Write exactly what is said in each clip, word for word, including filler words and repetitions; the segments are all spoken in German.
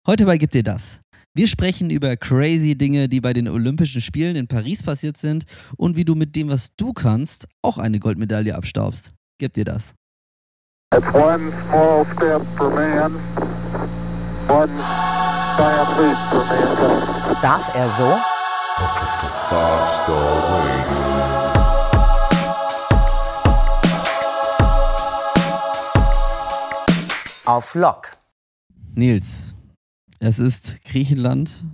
Heute bei Gib dir das. Wir sprechen über crazy Dinge, die bei den Olympischen Spielen in Paris passiert sind und wie du mit dem, was du kannst, auch eine Goldmedaille abstaubst. Gib dir das. It's one small step for man, one giant leap for mankind. Darf er so? Auf Lock. Nils, es ist Griechenland.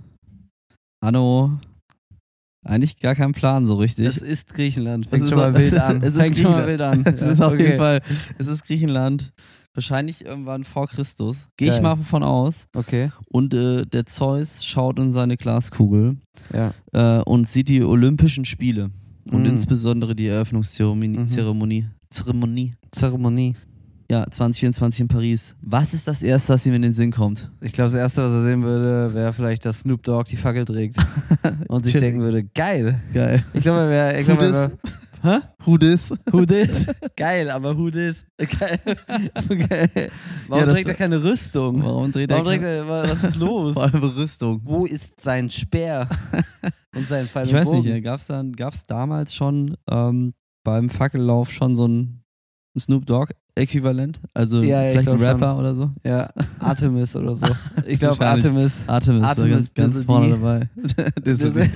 Anno, eigentlich gar kein Plan so richtig. Es ist Griechenland. Es Fängt ist- schon mal wild an. Es ist Fängt schon mal Griechenland. wild an. Es ist auf okay. jeden Fall, es ist Griechenland. Wahrscheinlich irgendwann vor Christus. Gehe ich Geil. mal davon aus. Okay, Und äh, der Zeus schaut in seine Glaskugel ja. äh, und sieht die Olympischen Spiele. Und Mhm. insbesondere die Eröffnungszeremonie. Mhm. Zeremonie, Zeremonie. Zeremonie. Ja, zwanzig vierundzwanzig in Paris. Was ist das Erste, was ihm in den Sinn kommt? Ich glaube, das Erste, was er sehen würde, wäre vielleicht, dass Snoop Dogg die Fackel trägt. Und sich Shit. denken würde, geil. Geil. Ich glaube, er wäre... Ich Who glaube, er dis? wär, hä? Who dis? Who this? Geil, aber who this? Geil. Okay. Warum Ja, das- trägt er keine Rüstung? Warum dreht Warum er trägt er... Was ist los? vor allem Rüstung? Wo ist sein Speer? Und sein Pfeil Ich und weiß Bogen? nicht, gab es dann, gab's damals schon ähm, beim Fackellauf schon so ein Snoop Dogg-Äquivalent? Also Ja, ja, ich vielleicht ein glaub Rapper oder so? Ja, Artemis oder so. Ich glaube, Wahrscheinlich. Artemis. Artemis, Artemis, so ganz, ganz Dizzle vorne D. dabei. Dizzle D.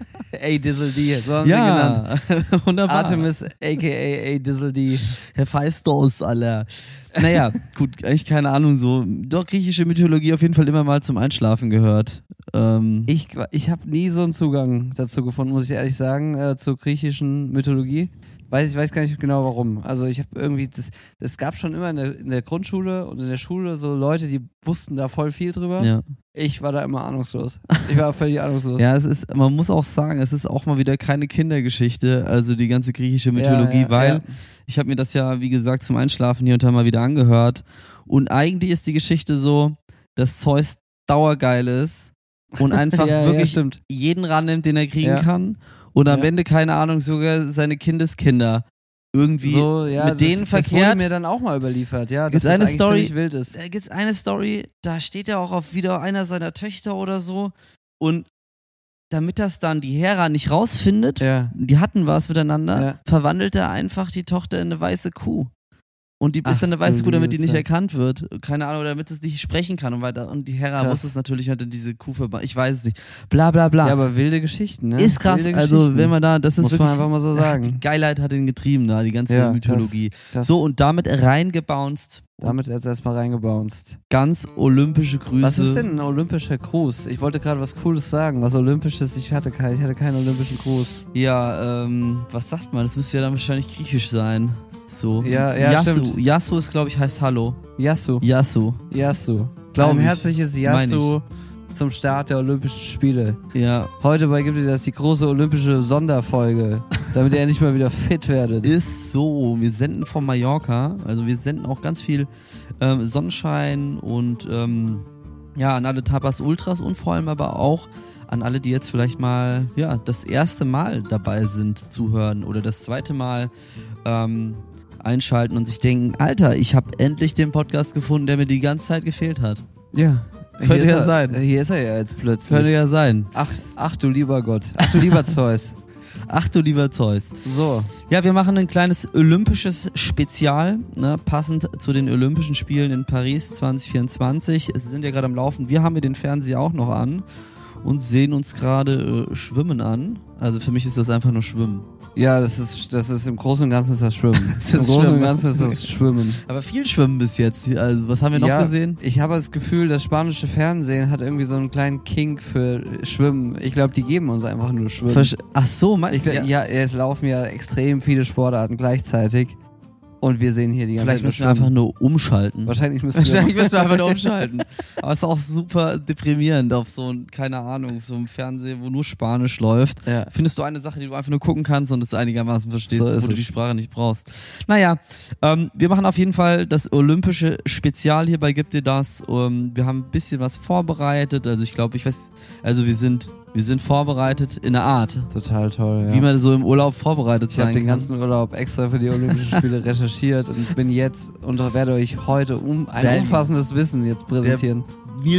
Ey, Dizzle D, so haben sie genannt. Ja, wunderbar. Artemis, a k a. A Dizzle D. Herr Feistos, Alter. Naja, gut, eigentlich keine Ahnung so. Doch, griechische Mythologie auf jeden Fall immer mal zum Einschlafen gehört. Ähm, Ich, ich habe nie so einen Zugang dazu gefunden, muss ich ehrlich sagen, äh, zur griechischen Mythologie. Weiß, ich weiß gar nicht genau warum. Also ich habe irgendwie, das, es gab schon immer in der, in der Grundschule und in der Schule so Leute, die wussten da voll viel drüber. ja. Ich war da immer ahnungslos. Ich war völlig ahnungslos. ja, es ist, man muss auch sagen, es ist auch mal wieder keine Kindergeschichte, also die ganze griechische Mythologie, Ja, ja, weil ja. ich habe mir das ja, wie gesagt, zum Einschlafen hier und da mal wieder angehört und eigentlich ist die Geschichte so, dass Zeus dauergeil ist und einfach Ja, ja, wirklich stimmt. jeden rannimmt, den er kriegen Ja. kann und am Ja. Ende, keine Ahnung, sogar seine Kindeskinder irgendwie So, ja, mit das, denen das wurde verkehrt. mir dann auch mal überliefert, ja, dass Gibt's das eine eigentlich Story- ziemlich wild ist. Da gibt's eine Story, da steht ja auch auf wieder einer seiner Töchter oder so und damit das dann die Hera nicht rausfindet, Ja. die hatten was miteinander, Ja. verwandelt er einfach die Tochter in eine weiße Kuh. Und die ist Ach dann eine weiße du Kuh, damit die liebe nicht Zeit. erkannt wird. Keine Ahnung, damit es nicht sprechen kann und weiter. Und die Hera Krass. muss es natürlich halt in diese Kuh verbannen. Ich weiß es nicht. Bla bla bla. Ja, aber wilde Geschichten, ne? ist krass. Wilde Also, Geschichten. wenn man da, das ist Muss wirklich. man einfach mal so Die sagen. Geilheit hat ihn getrieben, da, die ganze Ja, Mythologie. Krass. So, und damit reingebounced. Damit jetzt erstmal reingebounced. Ganz olympische Grüße. Was ist denn ein olympischer Gruß? Ich wollte gerade was Cooles sagen, was Olympisches. Ich hatte, kein, ich hatte keinen olympischen Gruß. Ja, ähm, was sagt man? Das müsste ja dann wahrscheinlich griechisch sein. So. Ja, ja, Yasu. stimmt. Yasu ist, glaube ich, heißt Hallo. Yasu. Yasu. Yasu. Glaub Ein ich. herzliches Mein Yasu zum Start der Olympischen Spiele. Ja, Heute bei gibt es das die große olympische Sonderfolge, damit ihr endlich mal wieder fit werdet. ist so. Wir senden von Mallorca. Also wir senden auch ganz viel ähm, Sonnenschein und ähm, ja, an alle Tapas Ultras und vor allem aber auch an alle, die jetzt vielleicht mal ja, das erste Mal dabei sind, zuhören oder das zweite Mal ähm, einschalten und sich denken, Alter, ich habe endlich den Podcast gefunden, der mir die ganze Zeit gefehlt hat. Ja. Könnte Hier ist ja er, sein. Hier ist er ja jetzt plötzlich. Könnte ja sein. Ach, ach du lieber Gott. Ach du lieber Zeus. Ach du lieber Zeus. So. Ja, wir machen ein kleines olympisches Spezial, ne, passend zu den Olympischen Spielen in Paris zwanzig vierundzwanzig. Es sind ja gerade am Laufen. Wir haben hier den Fernseher auch noch an und sehen uns gerade äh, Schwimmen an. Also für mich ist das einfach nur Schwimmen. Ja, das ist, das ist im Großen und Ganzen ist das Schwimmen. Das ist Im Großen Schwimmen. und Ganzen ist das Schwimmen. Aber viel Schwimmen bis jetzt. Also was haben wir noch ja, gesehen? Ich habe das Gefühl, das spanische Fernsehen hat irgendwie so einen kleinen Kink für Schwimmen. Ich glaube, die geben uns einfach nur Schwimmen. Versch- Ach so, mein, Ich, glaub, ja. ja. es laufen ja extrem viele Sportarten gleichzeitig. Und wir sehen hier die ganze Vielleicht Zeit nur müssen wir einfach Schwimmen. nur umschalten. Wahrscheinlich müssen Wahrscheinlich wir... müssen wir einfach nur umschalten. Aber es ist auch super deprimierend auf so ein, keine Ahnung, so einem Fernsehen, wo nur Spanisch läuft. Ja. Findest du eine Sache, die du einfach nur gucken kannst und es einigermaßen verstehst, So ist wo du es. die Sprache nicht brauchst. Naja, ähm, wir machen auf jeden Fall das olympische Spezial hier bei Gib dir das. Ähm, wir haben ein bisschen was vorbereitet. Also ich glaube, ich weiß, also wir sind, wir sind vorbereitet in einer Art, Total toll, ja. wie man so im Urlaub vorbereitet Ich habe sein den kann. ganzen Urlaub extra für die Olympischen Spiele recherchiert und bin jetzt und werde euch heute um ein Bam. umfassendes Wissen jetzt präsentieren. Nils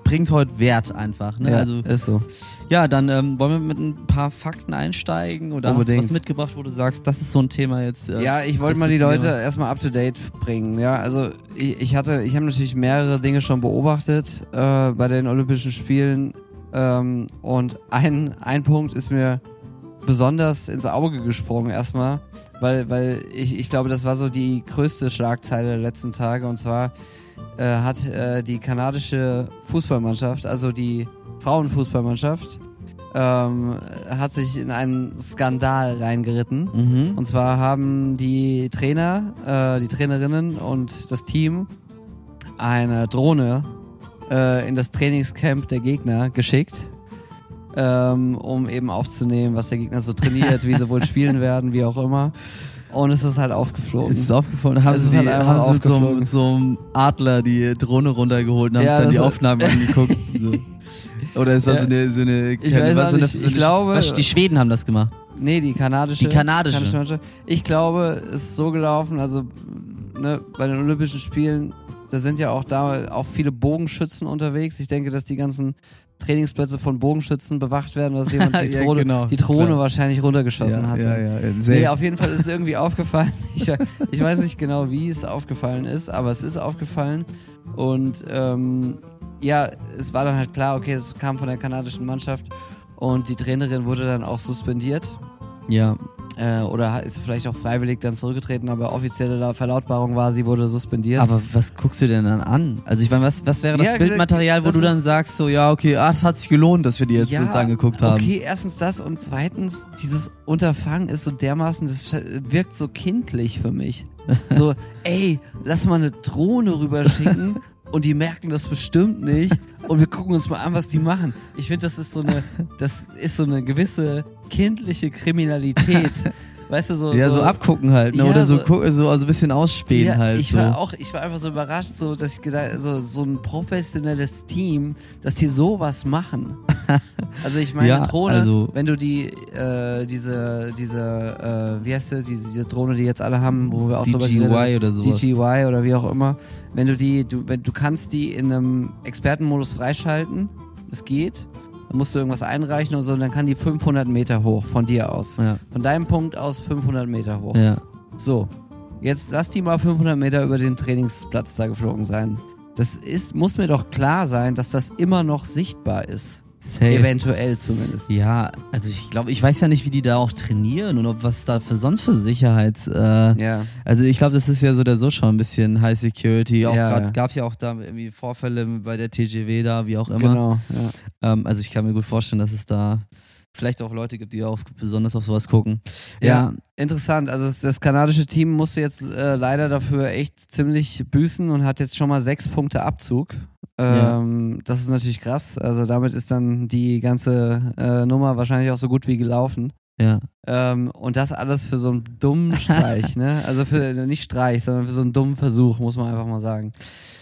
bringt heute Wert einfach. Ne? Ja, also, ist so. ja, dann ähm, wollen wir mit ein paar Fakten einsteigen oder Unbedingt. hast du was mitgebracht, wo du sagst, das ist so ein Thema jetzt? Äh, Ja, ich wollte das mal die ist Leute Thema. erstmal up to date bringen. Ja, also ich, ich hatte, ich habe natürlich mehrere Dinge schon beobachtet äh, bei den Olympischen Spielen ähm, und ein, ein Punkt ist mir besonders ins Auge gesprungen erstmal, weil, weil ich, ich glaube, das war so die größte Schlagzeile der letzten Tage und zwar äh, hat äh, die kanadische Fußballmannschaft, also die Frauenfußballmannschaft, ähm, hat sich in einen Skandal reingeritten. Mhm. Und zwar haben die Trainer, äh, die Trainerinnen und das Team eine Drohne äh, in das Trainingscamp der Gegner geschickt, ähm, um eben aufzunehmen, was der Gegner so trainiert, wie sie wohl spielen werden, wie auch immer. Und es ist halt aufgeflogen. Ist es aufgefallen? Haben Es sie, ist die, halt einfach haben sie mit, so, aufgeflogen. mit so einem Adler die Drohne runtergeholt und haben Ja, sich dann die das- Aufnahmen angeguckt? So. Oder ist das Ja. so eine, so eine, Ich weiß was, auch so eine, nicht, so ich eine glaube- was, die Schweden haben das gemacht. Nee, die kanadische. Die kanadische. Mannschaft. Ich glaube, es ist so gelaufen, also ne, bei den Olympischen Spielen, da sind ja auch da auch viele Bogenschützen unterwegs. Ich denke, dass die ganzen Trainingsplätze von Bogenschützen bewacht werden, dass jemand die Ja, Drohne, genau, die Drohne klar. wahrscheinlich runtergeschossen ja, hatte. ja, ja, Nee, sehr. auf jeden Fall ist es irgendwie aufgefallen. Ich, we- ich weiß nicht genau, wie es aufgefallen ist, aber es ist aufgefallen. Und ähm, ja, es war dann halt klar, okay, es kam von der kanadischen Mannschaft und die Trainerin wurde dann auch suspendiert. ja. Äh, oder ha- ist vielleicht auch freiwillig dann zurückgetreten, aber offizielle La- Verlautbarung war, sie wurde suspendiert. Aber was guckst du denn dann an? Also ich meine, was, was wäre das Ja, Bildmaterial, wo das du dann ist- sagst, so ja, okay, ah, das hat sich gelohnt, dass wir die jetzt, ja, jetzt angeguckt haben. Okay, erstens das und zweitens, dieses Unterfangen ist so dermaßen, das sch- wirkt so kindlich für mich. So, ey, lass mal eine Drohne rüberschicken und die merken das bestimmt nicht und wir gucken uns mal an, was die machen. Ich finde, das ist so eine, das ist so eine gewisse kindliche Kriminalität. Weißt du, so. Ja, so, abgucken halt, ne? Ja, Oder so, so- gu- so also ein bisschen ausspähen Ja, halt. ich so. war auch, ich war einfach so überrascht, so, dass ich gesagt, so, so ein professionelles Team, dass die sowas machen. Also ich meine, Ja, eine Drohne, also- wenn du die, äh, diese, diese, äh, wie heißt sie, diese, diese Drohne, die jetzt alle haben, wo wir auch drüber geredet haben, D J Y oder sowas. D J Y oder wie auch immer, wenn du die, du, wenn, du kannst die in einem Expertenmodus freischalten, es geht, dann musst du irgendwas einreichen und so, und dann kann die fünfhundert Meter hoch von dir aus. Ja, Von deinem Punkt aus fünfhundert Meter hoch. ja. So, jetzt lass die mal fünfhundert Meter über den Trainingsplatz da geflogen sein. Das ist, muss mir doch klar sein, dass das immer noch sichtbar ist. Safe. Eventuell zumindest. Ja, also ich glaube, ich weiß ja nicht, wie die da auch trainieren und ob was da für sonst für Sicherheits... Äh, Ja. Also ich glaube, das ist ja so der so schon ein bisschen High Security. Auch Ja, grad, ja. gab ja auch da irgendwie Vorfälle bei der T G W da, wie auch immer. Genau. Ja. Ähm, also ich kann mir gut vorstellen, dass es da vielleicht auch Leute gibt, die auch besonders auf sowas gucken. Ja, interessant. Also das, das kanadische Team musste jetzt äh, leider dafür echt ziemlich büßen und hat jetzt schon mal sechs Punkte Abzug. Ähm, Das ist natürlich krass. Also damit ist dann die ganze äh, Nummer wahrscheinlich auch so gut wie gelaufen. Ja. Ähm, und das alles für so einen dummen Streich, ne? Also für nicht Streich, sondern für so einen dummen Versuch, muss man einfach mal sagen.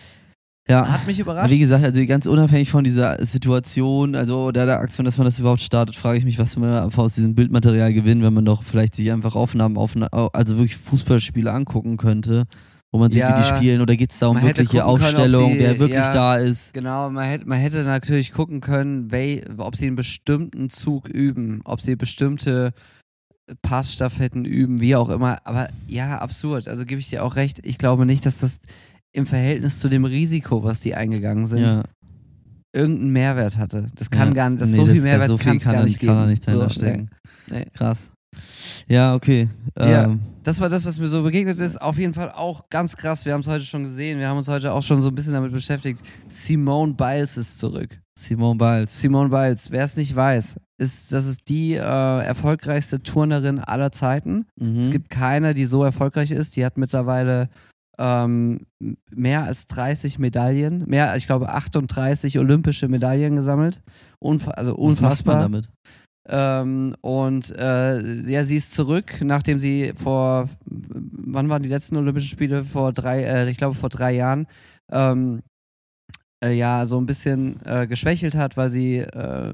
Ja. Hat mich Aber überrascht. wie gesagt, also ganz unabhängig von dieser Situation, also oder der Aktion, dass man das überhaupt startet, frage ich mich, was man einfach aus diesem Bildmaterial gewinnt, wenn man doch vielleicht sich einfach Aufnahmen, Aufna also wirklich Fußballspiele angucken könnte, wo man sieht, Ja, wie die spielen, oder geht es da um man hätte wirkliche gucken können, ob Aufstellung, sie- wer wirklich ja, da ist. Genau, man hätte, man hätte natürlich gucken können, wel, ob sie einen bestimmten Zug üben, ob sie bestimmte Passstaffetten üben, wie auch immer. Aber ja, absurd. Also gebe ich dir auch recht. Ich glaube nicht, dass das im Verhältnis zu dem Risiko, was die eingegangen sind, Ja. irgendeinen Mehrwert hatte. Das kann Ja. gar nicht, das Nee, so viel das- Mehrwert so viel kann es kann gar da- nicht kann da geben. nicht dahinter So, stecken. Nee, nee. Krass. Ja, okay. Ja. Ähm, Das war das, was mir so begegnet ist. Auf jeden Fall auch ganz krass. Wir haben es heute schon gesehen. Wir haben uns heute auch schon so ein bisschen damit beschäftigt. Simone Biles ist zurück. Simone Biles. Simone Biles, wer es nicht weiß, ist, das ist die äh, erfolgreichste Turnerin aller Zeiten. Mhm. Es gibt keine, die so erfolgreich ist. Die hat mittlerweile ähm, mehr als dreißig Medaillen, mehr, ich glaube achtunddreißig olympische Medaillen gesammelt. Unfa also Was macht man unfassbar. damit? Ähm, und äh, ja, sie ist zurück, nachdem sie vor, wann waren die letzten Olympischen Spiele? Vor drei, äh, ich glaube vor drei Jahren, ähm, äh, ja, so ein bisschen äh, geschwächelt hat, weil sie äh,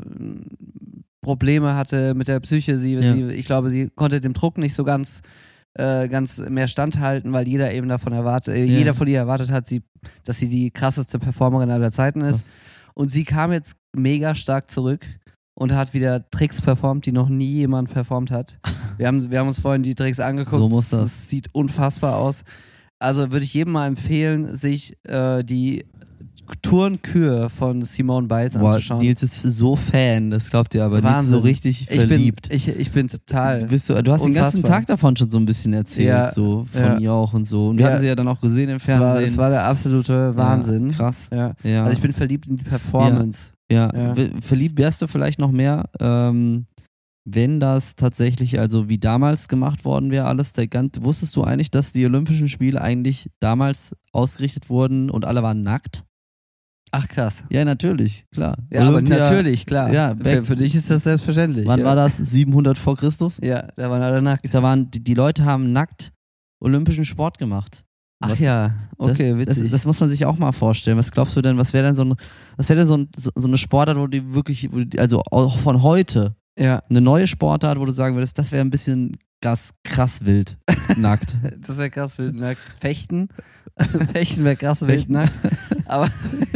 Probleme hatte mit der Psyche. Sie, Ja. sie, ich glaube, sie konnte dem Druck nicht so ganz, äh, ganz mehr standhalten, weil jeder eben davon erwartet, äh, Ja. jeder von ihr erwartet hat, sie, dass sie die krasseste Performerin aller Zeiten ist. Und sie kam jetzt mega stark zurück und hat wieder Tricks performt, die noch nie jemand performt hat. Wir haben, wir haben uns vorhin die Tricks angeguckt. So muss das. Das sieht unfassbar aus. Also würde ich jedem mal empfehlen, sich äh, die Turnkür von Simone Biles Boah, anzuschauen. Nils ist so Fan, das glaubt ihr aber. Nils ist Wahnsinn. so richtig ich verliebt. Bin, ich, ich bin total. Du, bist so, du hast den ganzen unfassbar. Tag davon schon so ein bisschen erzählt, Ja, so von ja. ihr auch und so. Und wir Ja. hatten sie ja dann auch gesehen im Es war, Fernsehen. es war der absolute Wahnsinn. Ja, krass. Ja. Ja. Also ich bin verliebt in die Performance. Ja, Ja. W- verliebt wärst du vielleicht noch mehr, ähm, wenn das tatsächlich, also wie damals gemacht worden wäre, alles. Der ganz, wusstest du eigentlich, dass die Olympischen Spiele eigentlich damals ausgerichtet wurden und alle waren nackt? Ach krass. Ja, natürlich, klar. Ja, Olympia- aber natürlich, klar. Ja, für, back- für dich ist das selbstverständlich. Wann ja. war das? siebenhundert vor Christus? Ja, da waren alle nackt. Da waren, die, die Leute haben nackt olympischen Sport gemacht. Ach Was- ja, okay, das, witzig. Das, das muss man sich auch mal vorstellen. Was glaubst du denn, was wäre denn so, ein, was wäre denn so, ein, so, so eine Sportart, wo die wirklich, wo die, also auch von heute, ja, eine neue Sportart, wo du sagen würdest, das wäre ein bisschen gas, krass wild, nackt. das wäre krass wild nackt. Fechten. Fechten wäre krass wild nackt. Aber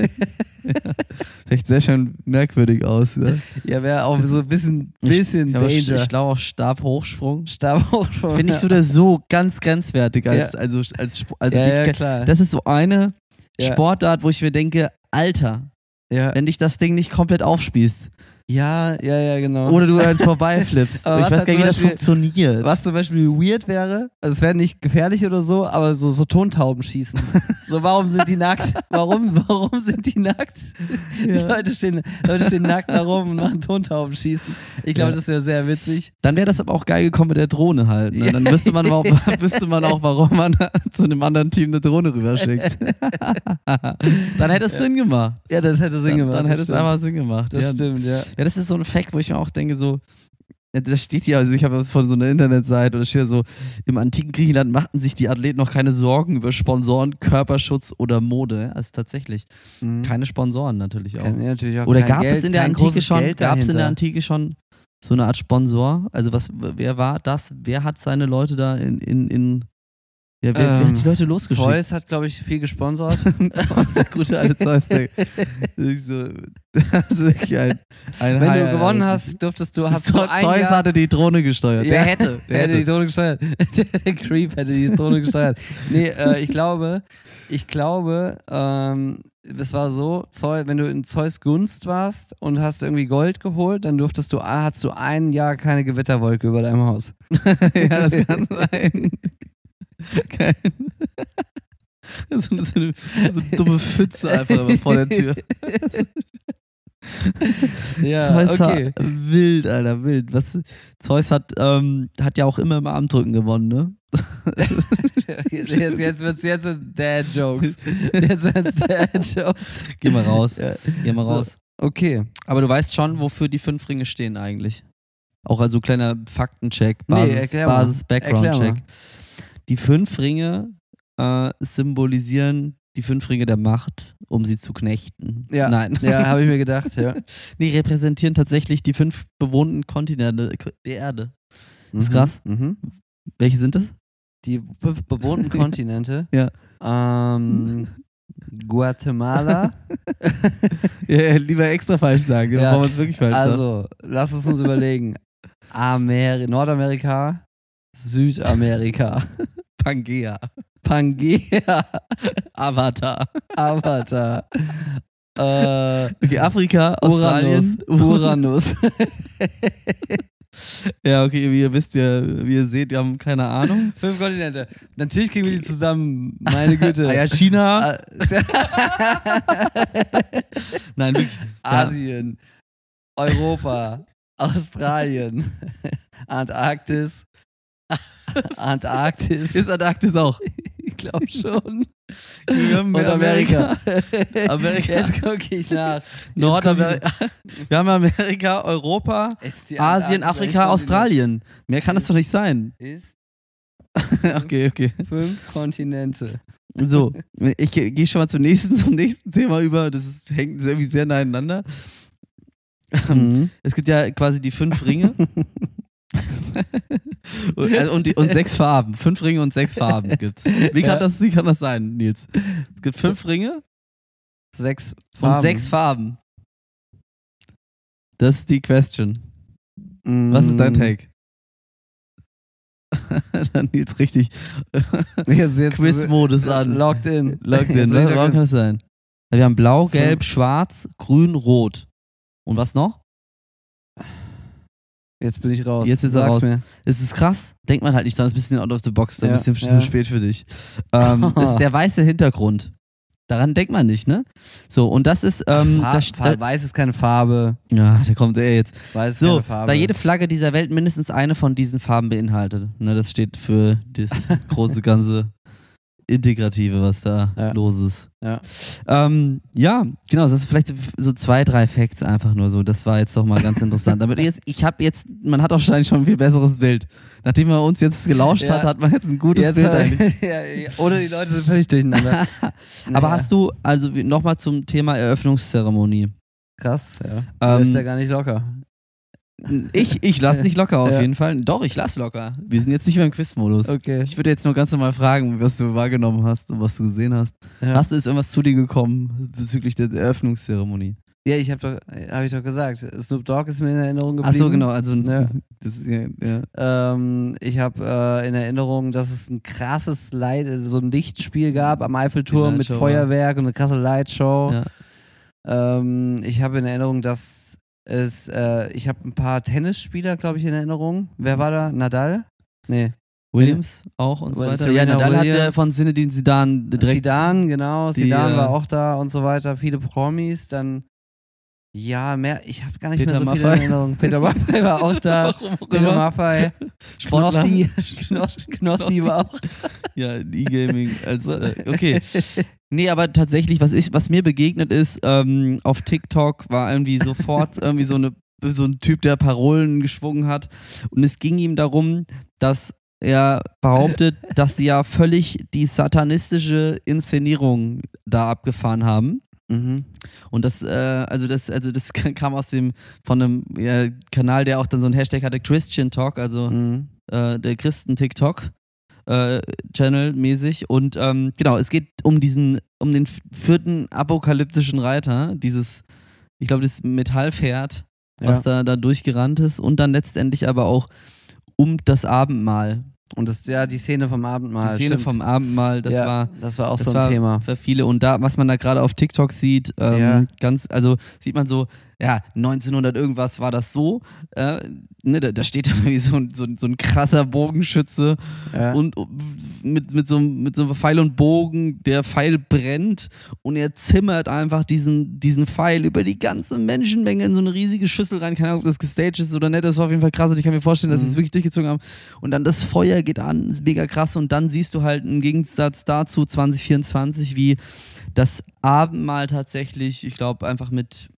Echt sehr schön merkwürdig aus. Ne? ja, wäre auch so ein bisschen, bisschen ich, aber Danger. Ich glaube auch Stabhochsprung. Stabhochsprung. Finde ich so der so ganz grenzwertig als, Ja. also, als, Sp- also ja, die, ja, klar. das ist so eine Ja. Sportart, wo ich mir denke, Alter, ja. wenn dich das Ding nicht komplett aufspießt ja, ja, ja, genau. oder du eins vorbeiflippst. Aber ich was weiß halt gar nicht, wie das zum Beispiel- funktioniert. Was zum Beispiel weird wäre, also es wäre nicht gefährlich oder so, aber so, so Tontauben schießen. So, warum sind die nackt? Warum, warum sind die nackt? Die Ja. Leute stehen, Leute stehen nackt da rum und machen Tontauben schießen. Ich glaube, Ja. das wäre sehr witzig. Dann wäre das aber auch geil gekommen mit der Drohne halt. Ne? Dann wüsste man, warum, wüsste man auch, warum man zu einem anderen Team eine Drohne rüberschickt. Dann hätte es Sinn gemacht. Ja, das hätte Sinn Dann, gemacht. dann das hätte es stimmt. einfach Sinn gemacht. Das ja. stimmt, ja. ja, das ist so ein Fact, wo ich mir auch denke, so, ja, das steht hier, also ich habe das von so einer Internetseite und da steht ja so, im antiken Griechenland machten sich die Athleten noch keine Sorgen über Sponsoren, Körperschutz oder Mode. Ja, also tatsächlich. Mhm. Keine Sponsoren natürlich auch. Kann ja natürlich auch Oder kein gab Geld, es in der kein Antike großes schon, Geld gab es in der dahinter. Antike schon so eine Art Sponsor? Also was, wer war das? Wer hat seine Leute da in, in, in ja, wer, wer Ähm, hat die Leute losgeschickt? Zeus hat, glaube ich, viel gesponsert. Der gute alte Zeus, der, ich so, das ist wirklich ein, ein Wenn High, du gewonnen Alter. hast, durftest du, hast Zeus, du ein Zeus Jahr, hatte die Drohne gesteuert. Ja, Der hätte. Der Der hätte die hätte. Drohne gesteuert. Der Creep hätte die Drohne gesteuert. Nee, äh, ich glaube, ich glaube, ähm, es war so, Zeus, wenn du in Zeus Gunst warst und hast irgendwie Gold geholt, dann durftest du, hast du ein Jahr keine Gewitterwolke über deinem Haus. Ja, das kann sein. Kein, so, eine, so, eine, so eine dumme Pfütze einfach vor der Tür. Ja, Zeus okay. war wild, Alter, wild. Was, Zeus hat, ähm, hat ja auch immer im Armdrücken gewonnen, ne? Jetzt, jetzt, jetzt wird's jetzt sind Dad-Jokes. Jetzt wird's Dad-Jokes. Geh mal raus. Ja. Geh mal So. raus. Okay. Aber du weißt schon, wofür die fünf Ringe stehen eigentlich. Auch als so kleiner Faktencheck, Nee, Basis, erklär mal. Basis Erklär Background-Check. mal. Die fünf Ringe äh, symbolisieren die fünf Ringe der Macht, um sie zu knechten. Ja. Nein. Ja, habe ich mir gedacht, ja. Nee, repräsentieren tatsächlich die fünf bewohnten Kontinente der Erde. Ist Mhm. krass. Mhm. Welche sind das? Die fünf bewohnten Kontinente. Ja. Ähm, Guatemala. Ja, lieber extra falsch sagen, Ja. bevor man es wirklich falsch sagt. Also, lass es uns überlegen. Ameri Nordamerika, Südamerika, Pangea. Pangea, Avatar. Avatar, äh, Okay, Afrika, Australien. Uranus. Uranus. Ja, okay, wie ihr wisst, wir, wie ihr seht, wir haben keine Ahnung. Fünf Kontinente. Natürlich kriegen wir die zusammen. Meine Güte. Ah ja, China. Äh, Nein, wirklich. Asien, Europa, Australien, Antarktis, Antarktis. Ist Antarktis auch. Ich glaube schon. Wir haben Und Amerika. Amerika. Jetzt gucke ich nach. Nordamerika. Wir haben Amerika, Europa, Ist die Asien, Antarktis Afrika, ein Australien. Mehr kann das doch nicht sein. Kontinent? Ist Okay, okay. fünf Kontinente. So, ich gehe schon mal zum nächsten, zum nächsten Thema über. Das ist, hängt irgendwie sehr nah aneinander. Mhm. Es gibt ja quasi die fünf Ringe. und, also und, die, und sechs Farben. Fünf Ringe und sechs Farben gibt's. Wie kann, Ja. das, wie kann das sein, Nils? Es gibt fünf Ringe Sechs und Farben. sechs Farben. Das ist die Question. Mm, Was ist dein Take? Dann jetzt richtig Jetzt, jetzt Quiz-Modus an. Locked in. Locked in. Jetzt bin ich Was, warum locked kann das sein? Wir haben blau, gelb, Fünf. schwarz, grün, rot. Und was noch? in. Jetzt bin ich raus. Jetzt ist er Sag's raus. Mir. Es ist krass, denkt man halt nicht dran, das ist ein bisschen out of the box, da Ja, ist ein bisschen ja. zu spät für dich. Ähm, das ist der weiße Hintergrund. Daran denkt man nicht, ne? So, und das ist, ähm, Farb, da, Farb, da, Weiß ist keine Farbe. ja, da kommt er jetzt. Weiß ist So, keine Farbe. da jede Flagge dieser Welt mindestens eine von diesen Farben beinhaltet. Ne, das steht für das große ganze Integrative, was da Ja. los ist. Ja. Ähm, ja, genau, das ist vielleicht so zwei, drei Facts einfach nur so. Das war jetzt doch mal ganz interessant. Damit jetzt, ich habe jetzt, man hat wahrscheinlich schon ein viel besseres Bild. Nachdem man uns jetzt gelauscht Ja. hat, hat man jetzt ein gutes Jetzt, Bild eigentlich. ja, ja, oder die Leute sind völlig durcheinander. Aber Naja. hast du, also nochmal zum Thema Eröffnungszeremonie. Krass, ja. Ähm, Lässt ja gar nicht locker. Ich, ich lasse nicht locker auf Ja. jeden Fall. Doch, ich lasse locker. Wir sind jetzt nicht mehr im Quiz-Modus. Okay. Ich würde jetzt nur ganz normal fragen, was du wahrgenommen hast und was du gesehen hast. Ja, Hast du, ist irgendwas zu dir gekommen bezüglich der Eröffnungszeremonie? ja ich habe doch, hab ich doch gesagt. Snoop Dogg ist mir in Erinnerung geblieben. Ach so, genau. Also, Ja. das ist, ja, ja. Ähm, ich habe äh, in Erinnerung, dass es ein krasses Light, also so ein Lichtspiel gab am Eiffelturm mit Lightshow, Feuerwerk und eine krasse Lightshow. Ja. Ähm, ich habe in Erinnerung, dass es, äh, ich habe ein paar Tennisspieler, glaube ich, in Erinnerung. Wer war da? Nadal? Nee. Williams auch und so Well, weiter. Serena Ja, Nadal hat Williams. ja von Zinedine Zidane direkt. Zidane, genau. die, Zidane äh, war auch da und so weiter. Viele Promis. Dann, ja, mehr, ich habe gar nicht Peter mehr so viele Maffay. in Erinnerung. Peter Maffay war auch da. Warum auch Peter immer. Maffay. Sportler. Knossi. Knossi, Knossi war auch Ja, E-Gaming. Als, äh, okay. Nee, aber tatsächlich, was, ich, was mir begegnet ist, ähm, auf TikTok war irgendwie sofort irgendwie so, eine, so ein Typ, der Parolen geschwungen hat. Und es ging ihm darum, dass er behauptet, dass sie ja völlig die satanistische Inszenierung da abgefahren haben. Mhm. Und das, äh, also das, also das kam aus dem, von einem ja, Kanal, der auch dann so einen Hashtag hatte, Christian Talk, also Mhm. äh, der Christen-TikTok. Äh, Channel mäßig und ähm, genau, es geht um diesen, um den f- vierten apokalyptischen Reiter, dieses, ich glaube, das Metallpferd, was Ja. da, da durchgerannt ist und dann letztendlich aber auch um das Abendmahl. Und das, ja, die Szene vom Abendmahl. Die Szene stimmt. vom Abendmahl, das ja, war das war auch das so ein war Thema. für viele und da, was man da gerade auf TikTok sieht, ähm, Ja. ganz, also sieht man so, ja, neunzehnhundert irgendwas war das so, äh, ne, da, da steht dann irgendwie so, ein- so, ein- so ein krasser Bogenschütze Ja. und mit, mit, so, mit so einem Pfeil und Bogen, der Pfeil brennt und er zimmert einfach diesen, diesen Pfeil über die ganze Menschenmenge in so eine riesige Schüssel rein, keine Ahnung, ob das gestaged ist oder nicht, das war auf jeden Fall krass und ich kann mir vorstellen, dass sie Mhm. es wirklich durchgezogen haben und dann das Feuer geht an, ist mega krass und dann siehst du halt im Gegensatz dazu zwanzig vierundzwanzig, wie das Abendmahl tatsächlich, ich glaube einfach mit,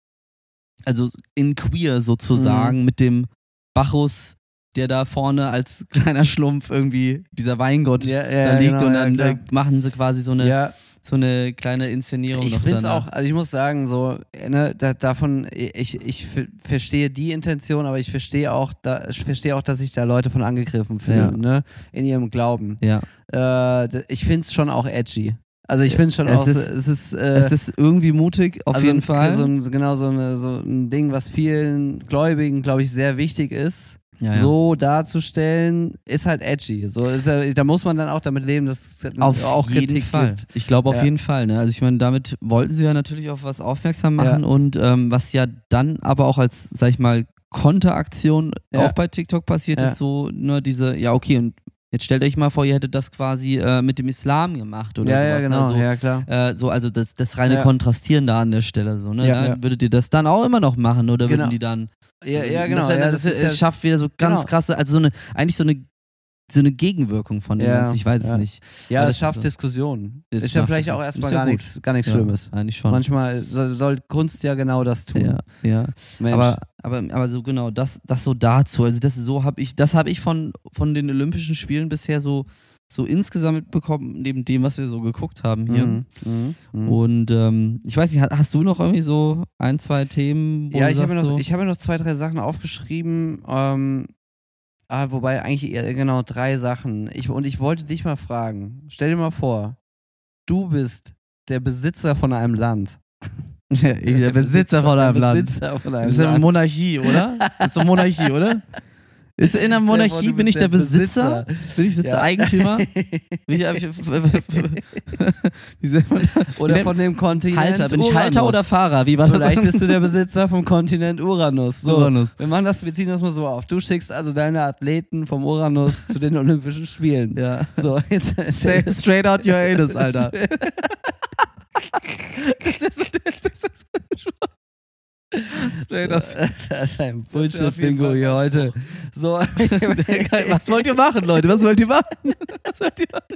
also in queer sozusagen, Mhm. mit dem Bacchus, der da vorne als kleiner Schlumpf irgendwie, dieser Weingott Ja, da ja, liegt genau, und ja, dann klar. äh, machen sie quasi so eine, ja, so eine kleine Inszenierung ich noch finde es danach. auch, also ich muss sagen, so, ne, da, davon, ich, ich ver- verstehe die Intention, aber ich verstehe auch, da, ich verstehe auch, dass sich da Leute von angegriffen fühlen, Ja. ne, in ihrem Glauben. Ja. Äh, d- ich finde es schon auch edgy. Also ich finde es schon Es auch, ist- es ist, äh, Es ist irgendwie mutig, auf also jeden ein, Fall. So ein, so genau so, eine, so ein Ding, was vielen Gläubigen, glaube ich, sehr wichtig ist. ja, ja. So darzustellen, ist halt edgy. So ist ja, da muss man dann auch damit leben, dass es Auf auch jeden Kritik Fall. gibt. Ich glaube auf Ja. jeden Fall. Ne? Also ich meine, damit wollten sie ja natürlich auf was aufmerksam machen Ja. und ähm, was ja dann aber auch als, sag ich mal, Konteraktion Ja. auch bei TikTok passiert Ja. ist, so nur diese, ja okay, und jetzt stellt euch mal vor, ihr hättet das quasi äh, mit dem Islam gemacht oder Ja, sowas. ja, genau, Ne? So, ja, klar. äh, so, also das, das reine Ja. Kontrastieren da an der Stelle so, ne? Ja, Ja, ja. Würdet ihr das dann auch immer noch machen oder Genau. würden die dann Ja, ja, genau. Das, wär- ja, das, das ist ja, es schafft wieder so ganz genau. krasse, also so eine, eigentlich so eine so eine Gegenwirkung von dem Ja, Ganzen, ich weiß ja. es nicht. ja, aber das das schafft ist so. Diskussionen. Das Ist ja macht vielleicht das. auch erstmal Ist ja gar gut. nichts gar nichts Ja, Schlimmes. Eigentlich schon. Manchmal soll, soll Kunst ja genau das tun. Ja, ja. Mensch. Aber, aber, aber so genau, das, das so dazu. Also das so habe ich, das habe ich von, von den Olympischen Spielen bisher so, so insgesamt mitbekommen, neben dem, was wir so geguckt haben hier. Mhm, mhm, mhm. Und ähm, ich weiß nicht, hast, hast du noch irgendwie so ein, zwei Themen? Wo Ja, du ich habe sagst mir, noch- so, ich hab mir noch zwei, drei Sachen aufgeschrieben. Ähm, ah, wobei eigentlich eher genau drei Sachen. Ich, und ich wollte dich mal fragen. Stell dir mal vor, du bist der Besitzer von einem Land. Ja, ich bin der Besitzer von einem Land. Besitzer von einem Das ist ja eine Land. Monarchie, oder? Das ist eine Monarchie, oder? Ist in einer Monarchie, Stell dir vor, du bin ich bist der der Besitzer? Besitzer. Bin ich jetzt Ja. der Eigentümer? Bin ich, hab ich, wie sagt man das? Oder Nennt- von dem Kontinent Halter, bin ich Uranus. Halter oder Fahrer? Wie war das? Vielleicht bist du der Besitzer vom Kontinent Uranus. So, Uranus. Wir machen das, wir ziehen das mal so auf. Du schickst also deine Athleten vom Uranus zu den Olympischen Spielen. Ja. So, jetzt Stay straight out your anus, Alter. Straight out. Das ist ein auf jeden Bullshit-Bingo Fall hier heute. So. Was wollt ihr machen, Leute? Was wollt ihr machen? Was wollt ihr machen?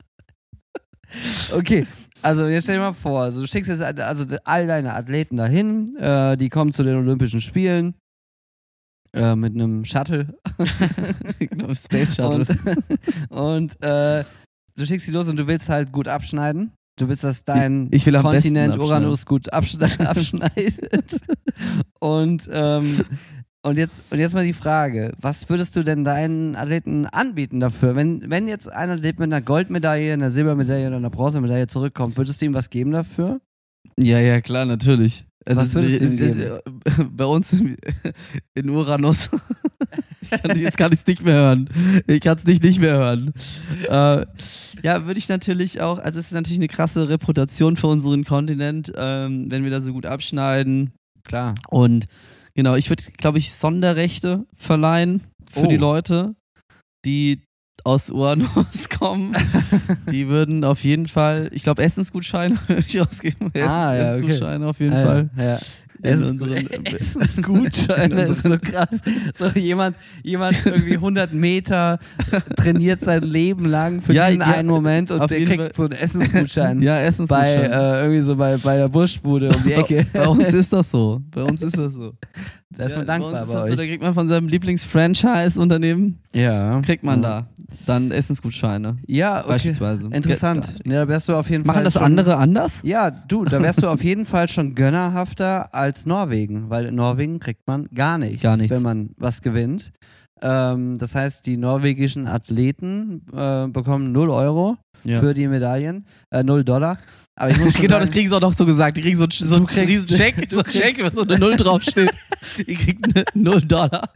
Okay, also jetzt stell dir mal vor, also du schickst jetzt also all deine Athleten dahin, äh, die kommen zu den Olympischen Spielen äh, mit einem Shuttle Genau, Space Shuttle. und, und äh, du schickst sie los und du willst halt gut abschneiden. Du willst, dass dein Ich will am besten Kontinent abschneiden. Uranus gut abschne- abschneidet. und, ähm, und, jetzt, und jetzt mal die Frage, was würdest du denn deinen Athleten anbieten dafür? Wenn, wenn jetzt ein Athlet mit einer Goldmedaille, einer Silbermedaille oder einer Bronzemedaille zurückkommt, würdest du ihm was geben dafür? Ja, ja, klar, natürlich. Also Was würdest du ihm es- es- Bei uns in, in Uranus. Ich kann, jetzt kann ich es nicht mehr hören. Ich kann es nicht nicht mehr hören. Äh, ja, würde ich natürlich auch, also es ist natürlich eine krasse Reputation für unseren Kontinent, ähm, wenn wir da so gut abschneiden. Klar. Und genau, ich würde, glaube ich, Sonderrechte verleihen für Oh. die Leute, die aus Uranus kommen. Die würden auf jeden Fall, ich glaube, Essensgutscheine würde ich ausgeben. Essen, Ah, ja, okay. Essensgutscheine auf jeden Ja, Fall. Ja. In Es unseren- ist Gutschein, das ist so krass. So jemand, jemand irgendwie hundert Meter trainiert sein Leben lang für Ja, diesen ja, einen Moment und auf der jeden kriegt Fall. so einen Essensgutschein Ja, bei Essensgutscheine. äh, irgendwie so bei, bei der Wurstbude um die Ecke. Bei, bei uns ist das so. Bei uns ist das so. Da ist Ja, man dankbar bei uns bei ist das euch. so, da kriegt man von seinem Lieblings-Franchise-Unternehmen, Ja. kriegt man ja. da dann Essensgutscheine. Ja, okay. Beispielsweise. Interessant. Ja, da wärst du auf jeden Fall Machen das schon, andere anders? Ja, du, da wärst du auf jeden Fall schon gönnerhafter als Norwegen, weil in Norwegen kriegt man gar nichts, Gar nichts. wenn man was gewinnt. Ähm, das heißt, die norwegischen Athleten äh, bekommen null Euro Ja. für die Medaillen, äh, null Dollar. Aber ich muss schon Genau, sagen, das kriegen sie auch noch so gesagt. Die kriegen so, ein- so einen kriegst- riesen Check, du so einen kriegst- Check, wo so eine Null draufsteht. Die kriegt eine null Dollar.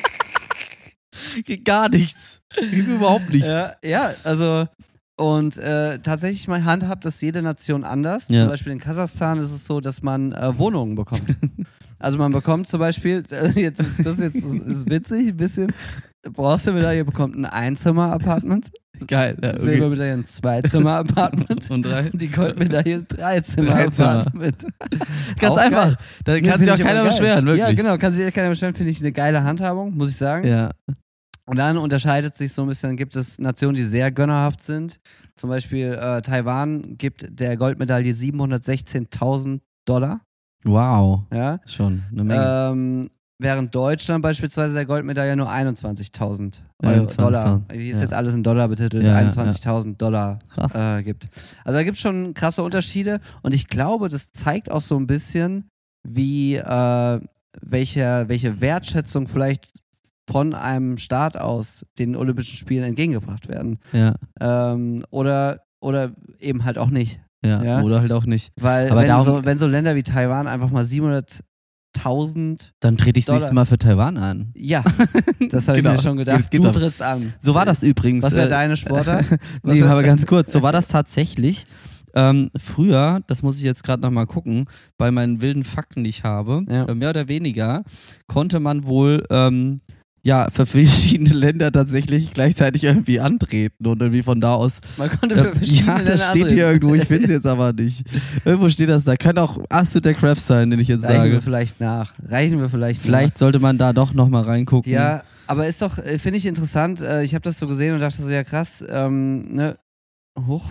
Kriegt gar nichts. Kriegen sie überhaupt nichts. Ja, ja, also und äh, tatsächlich mal handhabt das jede Nation anders. Ja. Zum Beispiel in Kasachstan ist es so, dass man äh, Wohnungen bekommt. Also man bekommt zum Beispiel, äh, jetzt, das ist jetzt das ist witzig, ein bisschen, Bronzemedaille bekommt ein Einzimmer-Apartment, Geil. Ja, okay. Silbermedaille ein Zweizimmer-Apartment Und drei. und die Goldmedaille ein Dreizimmer-Apartment. Ganz Auch einfach. geil. Da Nee, kann find sich auch ich aber keiner geil. beschweren, wirklich. Ja, genau, kann sich echt keiner beschweren, finde ich eine geile Handhabung, muss ich sagen. Ja. Und dann unterscheidet sich so ein bisschen, gibt es Nationen, die sehr gönnerhaft sind. Zum Beispiel äh, Taiwan gibt der Goldmedaille siebenhundertsechzehntausend Dollar. Wow. Ja? Schon eine Menge. Ähm, während Deutschland beispielsweise der Goldmedaille nur einundzwanzigtausend Euro, einundzwanzigtausend, Dollar, hier ist ja. jetzt alles in Dollar betitelt, Ja, ja, einundzwanzigtausend Dollar Krass. äh, gibt. Also da gibt es schon krasse Unterschiede und ich glaube, das zeigt auch so ein bisschen, wie äh, welche, welche Wertschätzung vielleicht von einem Staat aus den Olympischen Spielen entgegengebracht werden. Ja. Ähm, oder, oder eben halt auch nicht. Ja. Ja. Oder halt auch nicht. Weil Aber wenn, darum- so, wenn so Länder wie Taiwan einfach mal siebenhunderttausend, Dann trete ich das Dollar. nächste Mal für Taiwan an. ja, das habe Genau. ich mir schon gedacht. Geht's Du auch. trittst an. So war das übrigens. Was wäre äh, deine Sportart? Was Nee, wär- aber ganz kurz, so war das tatsächlich. Ähm, früher, das muss ich jetzt gerade nochmal gucken, bei meinen wilden Fakten, die ich habe, Ja. äh, mehr oder weniger, konnte man wohl ähm, ja, für verschiedene Länder tatsächlich gleichzeitig irgendwie antreten und irgendwie von da aus. Man konnte für Äh, verschiedene ja, Länder das steht antreten. hier irgendwo, ich finde es jetzt aber nicht. Irgendwo steht das da. Könnte auch absoluter Crap sein, den ich jetzt Reichen wir sage. vielleicht nach. Reichen wir vielleicht, Vielleicht sollte man da doch nochmal reingucken. nach. Ja, aber ist doch, äh, finde ich interessant. Äh, ich habe das so gesehen und dachte so, ja krass, ähm, ne, hoch,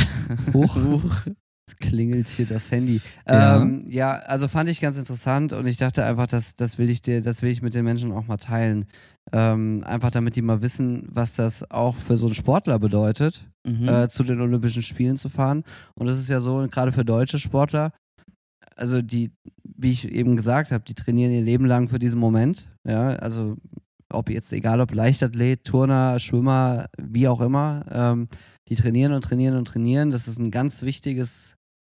hoch, Huch. klingelt hier das Handy. Ja. Ähm, ja, also fand ich ganz interessant und ich dachte einfach, das, das will ich dir, das will ich mit den Menschen auch mal teilen. Ähm, einfach damit die mal wissen, was das auch für so einen Sportler bedeutet, Mhm. äh, zu den Olympischen Spielen zu fahren. Und das ist ja so, gerade für deutsche Sportler, also die, wie ich eben gesagt habe, die trainieren ihr Leben lang für diesen Moment. Ja, also ob jetzt, egal ob Leichtathlet, Turner, Schwimmer, wie auch immer, ähm, die trainieren und trainieren und trainieren. Das ist ein ganz wichtiges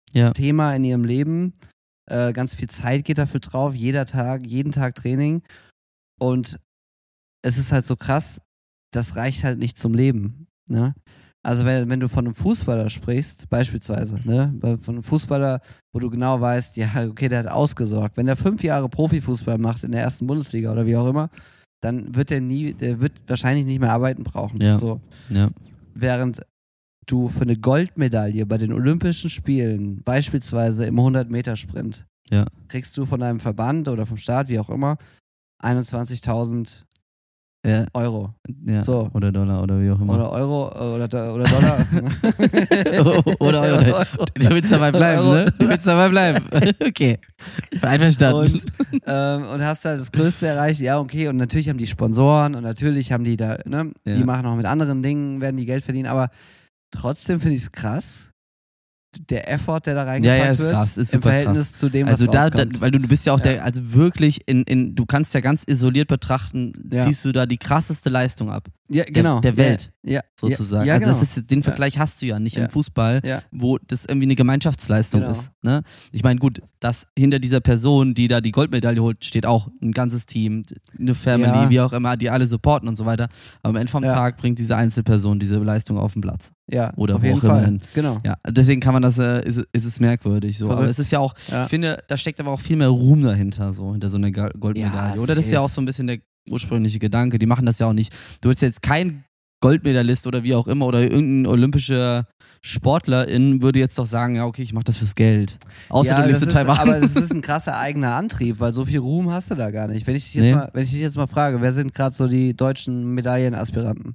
Ja. Thema in ihrem Leben. Äh, ganz viel Zeit geht dafür drauf, jeder Tag, jeden Tag Training. Und es ist halt so krass, das reicht halt nicht zum Leben. Ne? Also wenn, wenn du von einem Fußballer sprichst, beispielsweise, ne, von einem Fußballer, wo du genau weißt, ja, okay, der hat ausgesorgt. Wenn der fünf Jahre Profifußball macht in der ersten Bundesliga oder wie auch immer, dann wird der nie, der wird wahrscheinlich nicht mehr arbeiten brauchen. Ja. So. Ja. Während du für eine Goldmedaille bei den Olympischen Spielen, beispielsweise im hundert-Meter-Sprint, Ja. kriegst du von deinem Verband oder vom Staat, wie auch immer, einundzwanzigtausend Ja. Euro. Ja. So. Oder Dollar oder wie auch immer. Oder Euro äh, oder, Do- oder Dollar. oder Euro. Du willst dabei bleiben, Euro. ne? Du willst dabei bleiben. Okay. Einverstanden. Und, ähm, und hast halt das Größte erreicht. Ja, okay. Und natürlich haben die Sponsoren und natürlich haben die da, ne? Ja. Die machen auch mit anderen Dingen, werden die Geld verdienen. Aber trotzdem finde ich es krass, der Effort, der da Ja, reingepackt ja, ist wird, krass, ist im super Verhältnis krass. zu dem, Also was da, da, rauskommt. weil du, du bist ja auch Ja. der, also wirklich in, in, du kannst ja ganz isoliert betrachten, Ja. ziehst du da die krasseste Leistung ab. Ja, genau. der Welt, Ja, ja, sozusagen. Ja, also genau. das ist, den Vergleich hast du ja nicht Ja. im Fußball, Ja. wo das irgendwie eine Gemeinschaftsleistung Genau. ist. Ne? Ich meine, gut, dass hinter dieser Person, die da die Goldmedaille holt, steht auch ein ganzes Team, eine Family, Ja. wie auch immer, die alle supporten und so weiter. Aber am Ende vom Ja. Tag bringt diese Einzelperson diese Leistung auf den Platz. Ja, Oder auf wo jeden auch immer Fall. hin. Genau. Ja, deswegen kann man das, äh, ist, ist es merkwürdig so. Aber Verrückt. es ist ja auch, Ja. ich finde, da steckt aber auch viel mehr Ruhm dahinter, so, hinter so einer Ga- Goldmedaille. Ja, Oder das ist ja safe. auch so ein bisschen der ursprüngliche Gedanke. Die machen das ja auch nicht. Du bist jetzt kein Goldmedaillist oder wie auch immer oder irgendein olympischer Sportlerin würde jetzt doch sagen, ja, okay, ich mach das fürs Geld. Außer Ja, du legst das eine ist, Time an. aber das ist ein krasser eigener Antrieb, weil so viel Ruhm hast du da gar nicht. Wenn ich dich jetzt, Nee. mal, wenn ich dich jetzt mal frage, wer sind gerade so die deutschen Medaillenaspiranten?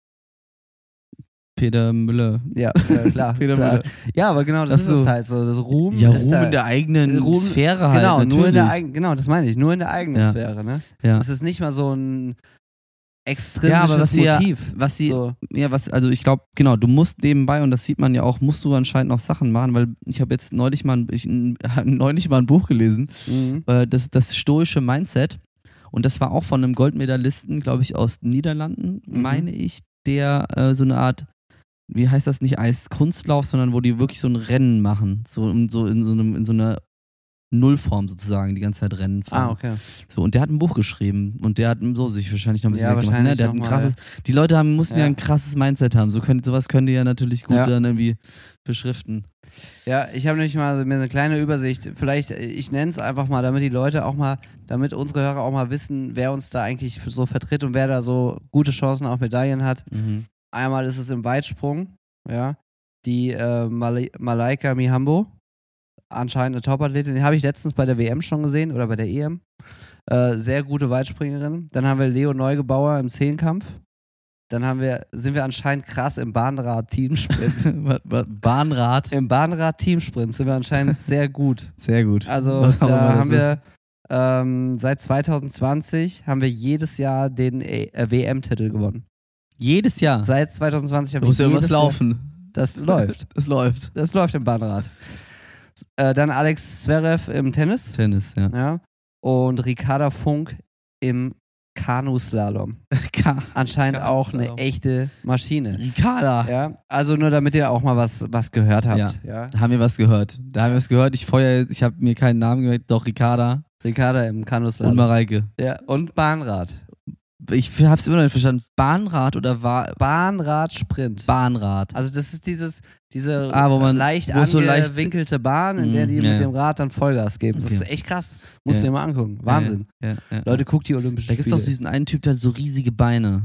Peter Müller. Ja, ja klar. Peter klar. Müller. Ja, aber genau, das Das ist so- es halt so. Das Ruhm Ja, ist Ruhm da, in der eigenen Ruhm- Sphäre halt, genau, natürlich. nur in der eigenen, genau, das meine ich, nur in der eigenen Ja. Sphäre, ne? ja. Das ist nicht mal so ein Ja, extrinsisches aber was sie ja- Motiv. was sie, so. ja, was, also ich glaube, genau, du musst nebenbei, und das sieht man ja auch, musst du anscheinend noch Sachen machen, weil ich habe jetzt neulich mal, ein, ich, hab neulich mal ein Buch gelesen, Mhm. äh, das, das stoische Mindset, und das war auch von einem Goldmedaillisten, glaube ich, aus den Niederlanden, Mhm. meine ich, der äh, so eine Art, wie heißt das nicht, als Kunstlauf, sondern wo die wirklich so ein Rennen machen, so, in so, in so, einem, in so einer Nullform sozusagen, die ganze Zeit Rennen fahren. Ah, okay. So, und der hat ein Buch geschrieben und der hat so sich wahrscheinlich noch ein bisschen Ja, weggemacht, ne? wahrscheinlich Der hat ein noch mal, krasses, die Leute haben, mussten ja. Ja. ein krasses Mindset haben. So könnt, sowas könnt ihr ja natürlich gut Ja. dann irgendwie beschriften. Ja, ich habe nämlich mal mir eine kleine Übersicht. Vielleicht, äh, ich nenne es einfach mal, damit die Leute auch mal, damit unsere Hörer auch mal wissen, wer uns da eigentlich so vertritt und wer da so gute Chancen auf Medaillen hat. Mhm. Einmal ist es im Weitsprung, ja, die äh, Mal- Malaika Mihambo, anscheinend eine Top-Athletin, die habe ich letztens bei der W M schon gesehen oder bei der E M. Äh, sehr gute Weitspringerin. Dann haben wir Leo Neugebauer im Zehnkampf. Dann haben wir, sind wir anscheinend krass im Bahnrad-Teamsprint. Wa- wa- Bahnrad, Im Bahnrad-Teamsprint sind wir anscheinend sehr gut. sehr gut. Also Was auch immer da das haben wir ähm, seit zwanzig zwanzig haben wir jedes Jahr den äh, W M-Titel gewonnen. Jedes Jahr. Seit zwanzig zwanzig haben Da wir muss ja jedes irgendwas laufen. Jahr, das läuft. Das läuft. Das läuft im Bahnrad. Äh, dann Alex Zverev im Tennis. Tennis, ja. Ja. Und Ricarda Funk im Kanuslalom. Ka- Anscheinend auch eine Kanuslalom. echte Maschine. Ricarda. Ja. Also nur damit ihr auch mal was, was gehört habt. Ja. Ja. Da haben wir was gehört. Da haben wir was gehört. Ich feuer, ich habe mir keinen Namen gemerkt, doch Ricarda Ricarda im und Kanuslalom. Mareike. Ja. Und Bahnrad. Ich hab's immer noch nicht verstanden. Bahnrad oder war Bahnrad-Sprint. Bahnrad? Also das ist dieses, diese Ah, wo man- leicht wo es so leicht- angewinkelte Bahn, in der die Mm, mit ja, ja. dem Rad dann Vollgas geben. Das Okay. ist echt krass. Musst Ja. du dir mal angucken. Wahnsinn. Ja, ja, ja. Leute, guckt die Olympischen Da gibt's auch so Spiele. diesen einen Typ, der hat so riesige Beine.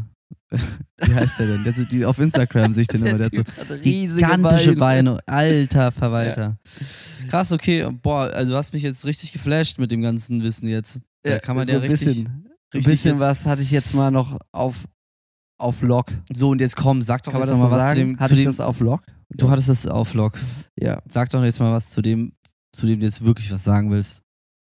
Wie heißt der denn? Der hat, die, auf Instagram sehe ich den immer. Der hat so Typ hat riesige gigantische Beine. Beine. Alter Verwalter. Krass, okay. Boah, also du hast mich jetzt richtig geflasht mit dem ganzen Wissen jetzt. Da Ja, kann man so ja ein richtig, bisschen, ein richtig bisschen jetzt, was hatte ich jetzt mal noch auf, auf Lock. So, und jetzt komm, sag doch Kann man jetzt das noch so mal was sagen? zu dem. Hatte zu ich dem das auf Lock? du hattest das auf Lock. Ja. Sag doch jetzt mal was zu dem, zu dem du jetzt wirklich was sagen willst.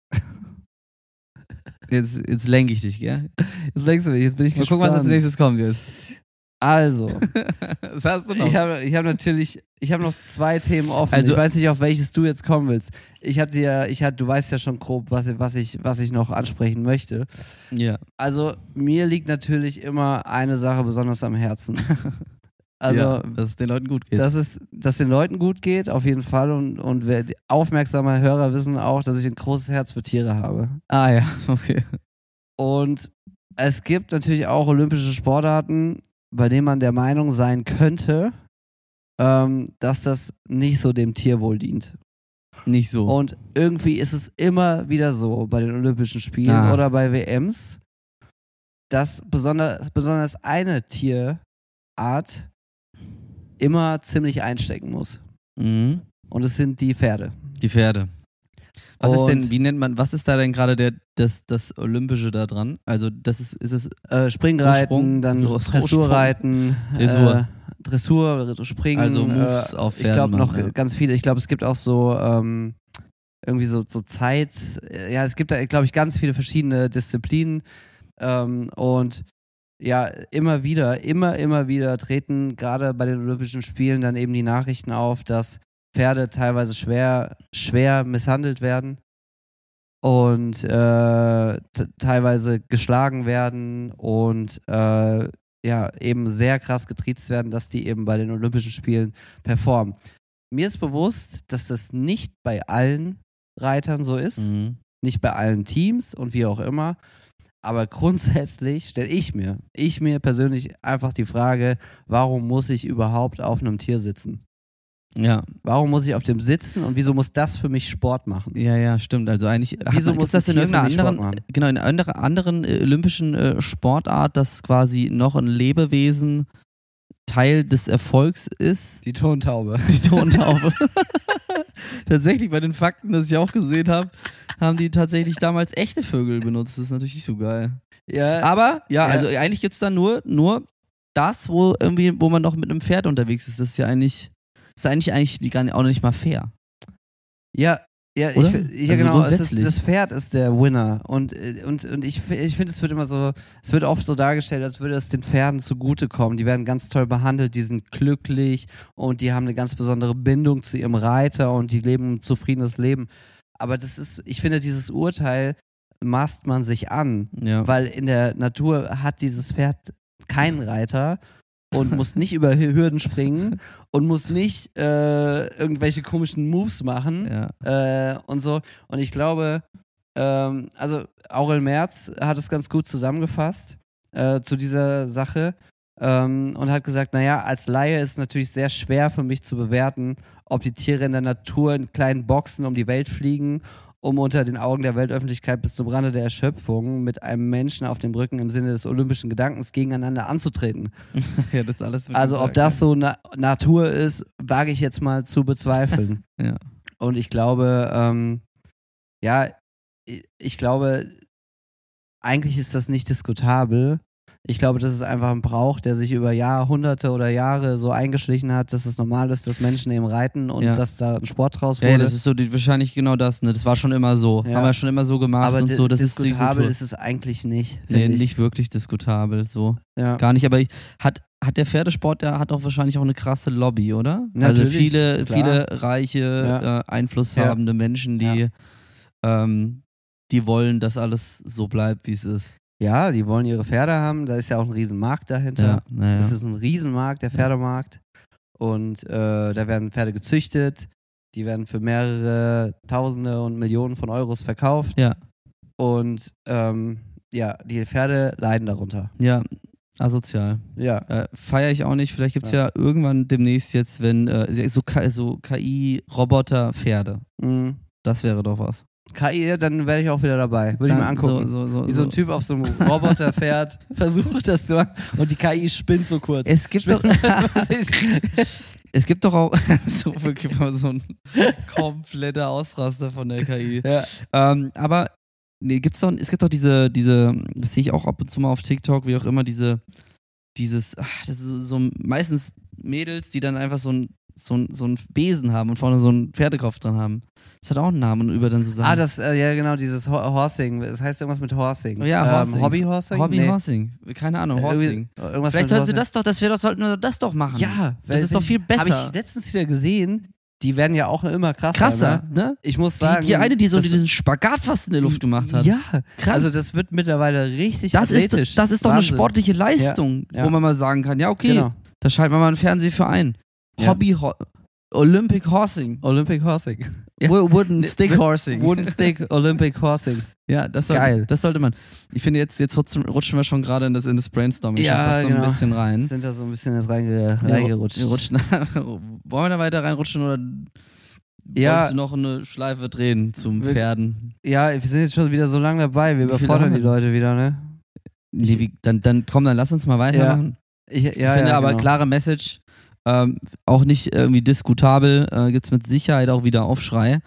Jetzt, jetzt lenke ich dich, gell? Jetzt denkst du mich, jetzt bin ich Mal gespannt. gucken, was als nächstes kommt jetzt. Also, Das hast du ich habe ich hab natürlich, ich habe noch zwei Themen offen. Also- ich weiß nicht, auf welches du jetzt kommen willst. Ich hatte ja, ich hatte, du weißt ja schon grob, was, was, ich, was ich noch ansprechen möchte. Ja. Also, mir liegt natürlich immer eine Sache besonders am Herzen. Also, ja, dass es den Leuten gut geht. dass es dass den Leuten gut geht, auf jeden Fall. Und, und wer, aufmerksame Hörer wissen auch, dass ich ein großes Herz für Tiere habe. Ah ja, okay. Und es gibt natürlich auch olympische Sportarten, bei denen man der Meinung sein könnte, ähm, dass das nicht so dem Tierwohl dient. Nicht so. Und irgendwie ist es immer wieder so bei den Olympischen Spielen Ah. oder bei W Ms, dass besonders, besonders eine Tierart immer ziemlich einstecken muss. Mhm. Und es sind die Pferde. Die Pferde. Was ist Und- denn, wie nennt man, was ist da denn gerade der, das, das Olympische da dran? Also das ist, ist es, Äh, Springreiten, Hochsprung, dann so Dressurreiten, Dressur. Äh, Dressur, Springen. Also Moves äh, auf Ich Pferden glaube noch machen, ja. ganz viele. Ich glaube, es gibt auch so ähm, irgendwie so, so Zeit. äh, Ja, es gibt da, glaube ich, ganz viele verschiedene Disziplinen. Ähm, und ja, immer wieder, immer, immer wieder treten gerade bei den Olympischen Spielen dann eben die Nachrichten auf, dass Pferde teilweise schwer, schwer misshandelt werden und äh, t- teilweise geschlagen werden und äh, ja, eben sehr krass getriezt werden, dass die eben bei den Olympischen Spielen performen. Mir ist bewusst, dass das nicht bei allen Reitern so ist, Mhm. nicht bei allen Teams und wie auch immer. Aber grundsätzlich stelle ich mir, ich mir persönlich einfach die Frage, warum muss ich überhaupt auf einem Tier sitzen? Ja, Warum muss ich auf dem sitzen und wieso muss das für mich Sport machen? ja, ja, stimmt. Also eigentlich hat Wieso man- muss gibt's das ein in Tier für irgendeiner mich Sport anderen, machen? genau, in einer andere- anderen äh, olympischen äh, Sportart, dass quasi noch ein Lebewesen Teil des Erfolgs ist? Die Tontaube. Die Tontaube. Tatsächlich, bei den Fakten, das ich auch gesehen habe, haben die tatsächlich damals echte Vögel benutzt. Das ist natürlich nicht so geil. Ja, Aber, ja, Ja. also eigentlich gibt es da nur, nur das, wo irgendwie, wo man noch mit einem Pferd unterwegs ist. Das ist ja eigentlich, das ist eigentlich, eigentlich die gar nicht, auch nicht mal fair. ja, ja, ich, Oder? fi- ja Also genau, es ist, grundsätzlich. das Pferd ist der Winner und, äh, und, und ich, fi- ich finde, es wird immer so, es wird oft so dargestellt, als würde es den Pferden zugutekommen. Die werden ganz toll behandelt, die sind glücklich und die haben eine ganz besondere Bindung zu ihrem Reiter und die leben ein zufriedenes Leben. Aber das ist, ich finde, dieses Urteil maßt man sich an, Ja. weil in der Natur hat dieses Pferd keinen Reiter und muss nicht über Hürden springen und muss nicht äh, irgendwelche komischen Moves machen ja. äh, und so. Und ich glaube, ähm, also Aurel Merz hat es ganz gut zusammengefasst äh, zu dieser Sache ähm, und hat gesagt, naja, als Laie ist es natürlich sehr schwer für mich zu bewerten, ob die Tiere in der Natur in kleinen Boxen um die Welt fliegen, um unter den Augen der Weltöffentlichkeit bis zum Rande der Erschöpfung mit einem Menschen auf dem Rücken im Sinne des olympischen Gedankens gegeneinander anzutreten. ja, das ist alles mit Also ob gesagt, das so na Natur ist, wage ich jetzt mal zu bezweifeln. Ja. Und ich glaube, ähm, ja, ich- ich glaube, eigentlich ist das nicht diskutabel. Ich glaube, das ist einfach ein Brauch, der sich über Jahrhunderte oder Jahre so eingeschlichen hat, dass es normal ist, dass Menschen eben reiten und Ja. dass da ein Sport draus Ja, wurde. ja, das ist so die, wahrscheinlich genau das, ne? Das war schon immer so. Ja. Haben wir schon immer so gemacht Aber und di- so. Das ist die diskutabel Kultur. ist es eigentlich nicht. Nee, finde ich. nicht wirklich diskutabel, so. Ja. Gar nicht, aber ich, hat, hat der Pferdesport, der hat auch wahrscheinlich auch eine krasse Lobby, oder? also Natürlich, viele, klar. viele reiche, Ja. äh, einflusshabende Menschen, die, ähm, die wollen, dass alles so bleibt, wie es ist. Ja, die wollen ihre Pferde haben. Da ist ja auch ein Riesenmarkt dahinter. naja. Das ist ein Riesenmarkt, der Pferdemarkt. Und äh, da werden Pferde gezüchtet. Die werden für mehrere Tausende und Millionen von Euros verkauft. Ja. Und ähm, ja, die Pferde leiden darunter. Ja, asozial. Ja. Äh, Feiere ich auch nicht. Vielleicht gibt es Ja. ja. irgendwann demnächst jetzt, wenn äh, so, K- so K I-Roboter-Pferde. Mhm. Das wäre doch was. K I, dann wäre ich auch wieder dabei. Würde ich mir Dann angucken. So, so, so, Wie so ein Typ auf so einem Roboter fährt, versucht das zu machen und die K I spinnt so kurz. Es gibt doch, Was ich- es gibt doch auch so wirklich mal so ein kompletter Ausraster von der K I. ja. Ähm, aber nee, gibt's doch, es gibt doch diese, diese, das sehe ich auch ab und zu mal auf TikTok, wie auch immer, diese, dieses, ach, das ist so meistens Mädels, die dann einfach so ein, so ein, so ein Besen haben und vorne so einen Pferdekopf dran haben. Das hat auch einen Namen und über dann so Sachen. Ah, das, äh, ja genau, dieses Ho Horsing. Das heißt irgendwas mit Horsing. Oh ja, Horsing. Ähm, Hobby-Horsing? Hobby Nee. Horsing. Keine Ahnung, Äh, Horsing. irgendwie- Irgendwas Vielleicht mit sollten sie Horsing. das doch, das wir doch, sollten wir das doch machen. Ja, Das ist doch viel besser. Habe ich letztens wieder gesehen. Die werden ja auch immer krasser. Krasser, Ne? ne? Ich muss sagen. Die, die eine, die so das- diesen Spagat fast in der Luft gemacht hat. Ja, Krass. also das wird mittlerweile richtig Das athletisch. ist, das ist doch Wahnsinn. eine sportliche Leistung, Ja, ja. wo man mal sagen kann, ja, okay, Genau. Da schalten wir mal einen Fernseher für ein. Ja. Hobby Ho- Olympic Horsing. Olympic Horsing. Ja. Wo- Wooden Stick Horsing. Wooden Stick Olympic Horsing. Ja, das, soll, Geil. das sollte man. Ich finde, jetzt, jetzt rutschen rutschen wir schon gerade in das, in das Brainstorming Ja, schon fast so genau. ein bisschen rein. Sind da so ein bisschen jetzt reinge reingerutscht. Wir rutschen, wollen wir da weiter reinrutschen oder Ja. wolltest du noch eine Schleife drehen zum Wir- Pferden? Ja, wir sind jetzt schon wieder so lange dabei. Wir Wie viele überfordern haben die wir? Leute wieder, ne? Nee, wie, dann, dann komm, dann lass uns mal weitermachen. Ich, ja, ich finde ja, aber genau. klare Message, ähm, auch nicht irgendwie diskutabel, äh, gibt es mit Sicherheit auch wieder Aufschrei.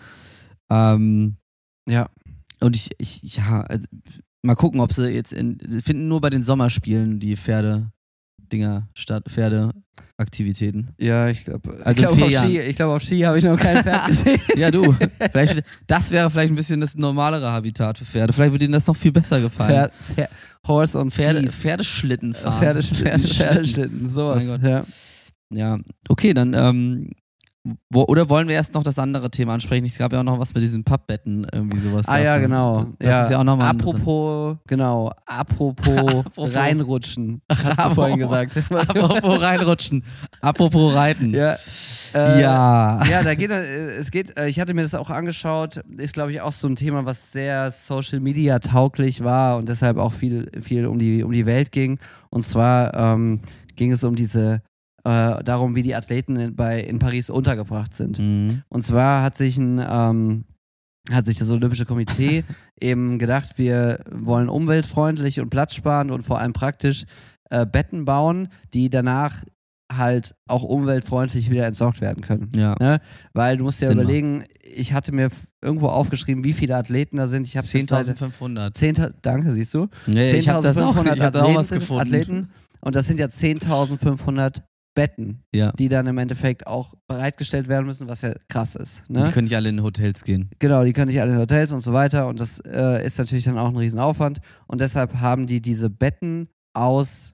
Ähm, Ja. und ich, ich, ja, also mal gucken, ob sie jetzt in, sie finden nur bei den Sommerspielen die Pferde-Dinger statt, Pferdeaktivitäten. Ja, ich glaube. Also ich glaube, vier auf Jahren. Ski, ich glaub, auf Ski habe ich noch kein Pferd gesehen. Ja, du, vielleicht, das wäre vielleicht ein bisschen das normalere Habitat für Pferde. Vielleicht würde ihnen das noch viel besser gefallen. Pferd, Pferd, Horse und Pferde, Skis. Pferdeschlitten fahren. Pferdeschlitten, Pferdeschlitten, sowas. Mein Gott. Ja. Ja, okay, dann, ähm, wo, oder wollen wir erst noch das andere Thema ansprechen? Es gab ja auch noch was mit diesen Pappbetten, irgendwie sowas. Ah gab's ja, noch. genau. Das ja. ist ja auch nochmal Apropos, genau, apropos, Apropos- reinrutschen, hast du vorhin gesagt. Apropos reinrutschen. Apropos reiten. Ja. Äh, Ja. Ja, da geht äh, es geht, äh, ich hatte mir das auch angeschaut, ist glaube ich auch so ein Thema, was sehr Social Media tauglich war und deshalb auch viel, viel um die, um die Welt ging. Und zwar ähm, ging es um diese, äh, darum, wie die Athleten in, bei, in Paris untergebracht sind. Mhm. Und zwar hat sich ein, ähm, hat sich das Olympische Komitee eben gedacht, wir wollen umweltfreundlich und platzsparend und vor allem praktisch äh, Betten bauen, die danach halt auch umweltfreundlich wieder entsorgt werden können. Ja. Ne? Weil du musst dir Sinn macht. überlegen, ich hatte mir f- irgendwo aufgeschrieben, wie viele Athleten da sind. Ich habe zehntausendfünfhundert. zehntausend, danke, siehst du? Nee, ich hab das auch, zehntausendfünfhundert ich hab da auch was Athleten, gefunden. Athleten und das sind ja zehntausendfünfhundert Betten, Ja. die dann im Endeffekt auch bereitgestellt werden müssen, was ja krass ist. Die Ne? können nicht alle in Hotels gehen. Genau, die können nicht alle in Hotels und so weiter und das äh, ist natürlich dann auch ein Riesenaufwand und deshalb haben die diese Betten aus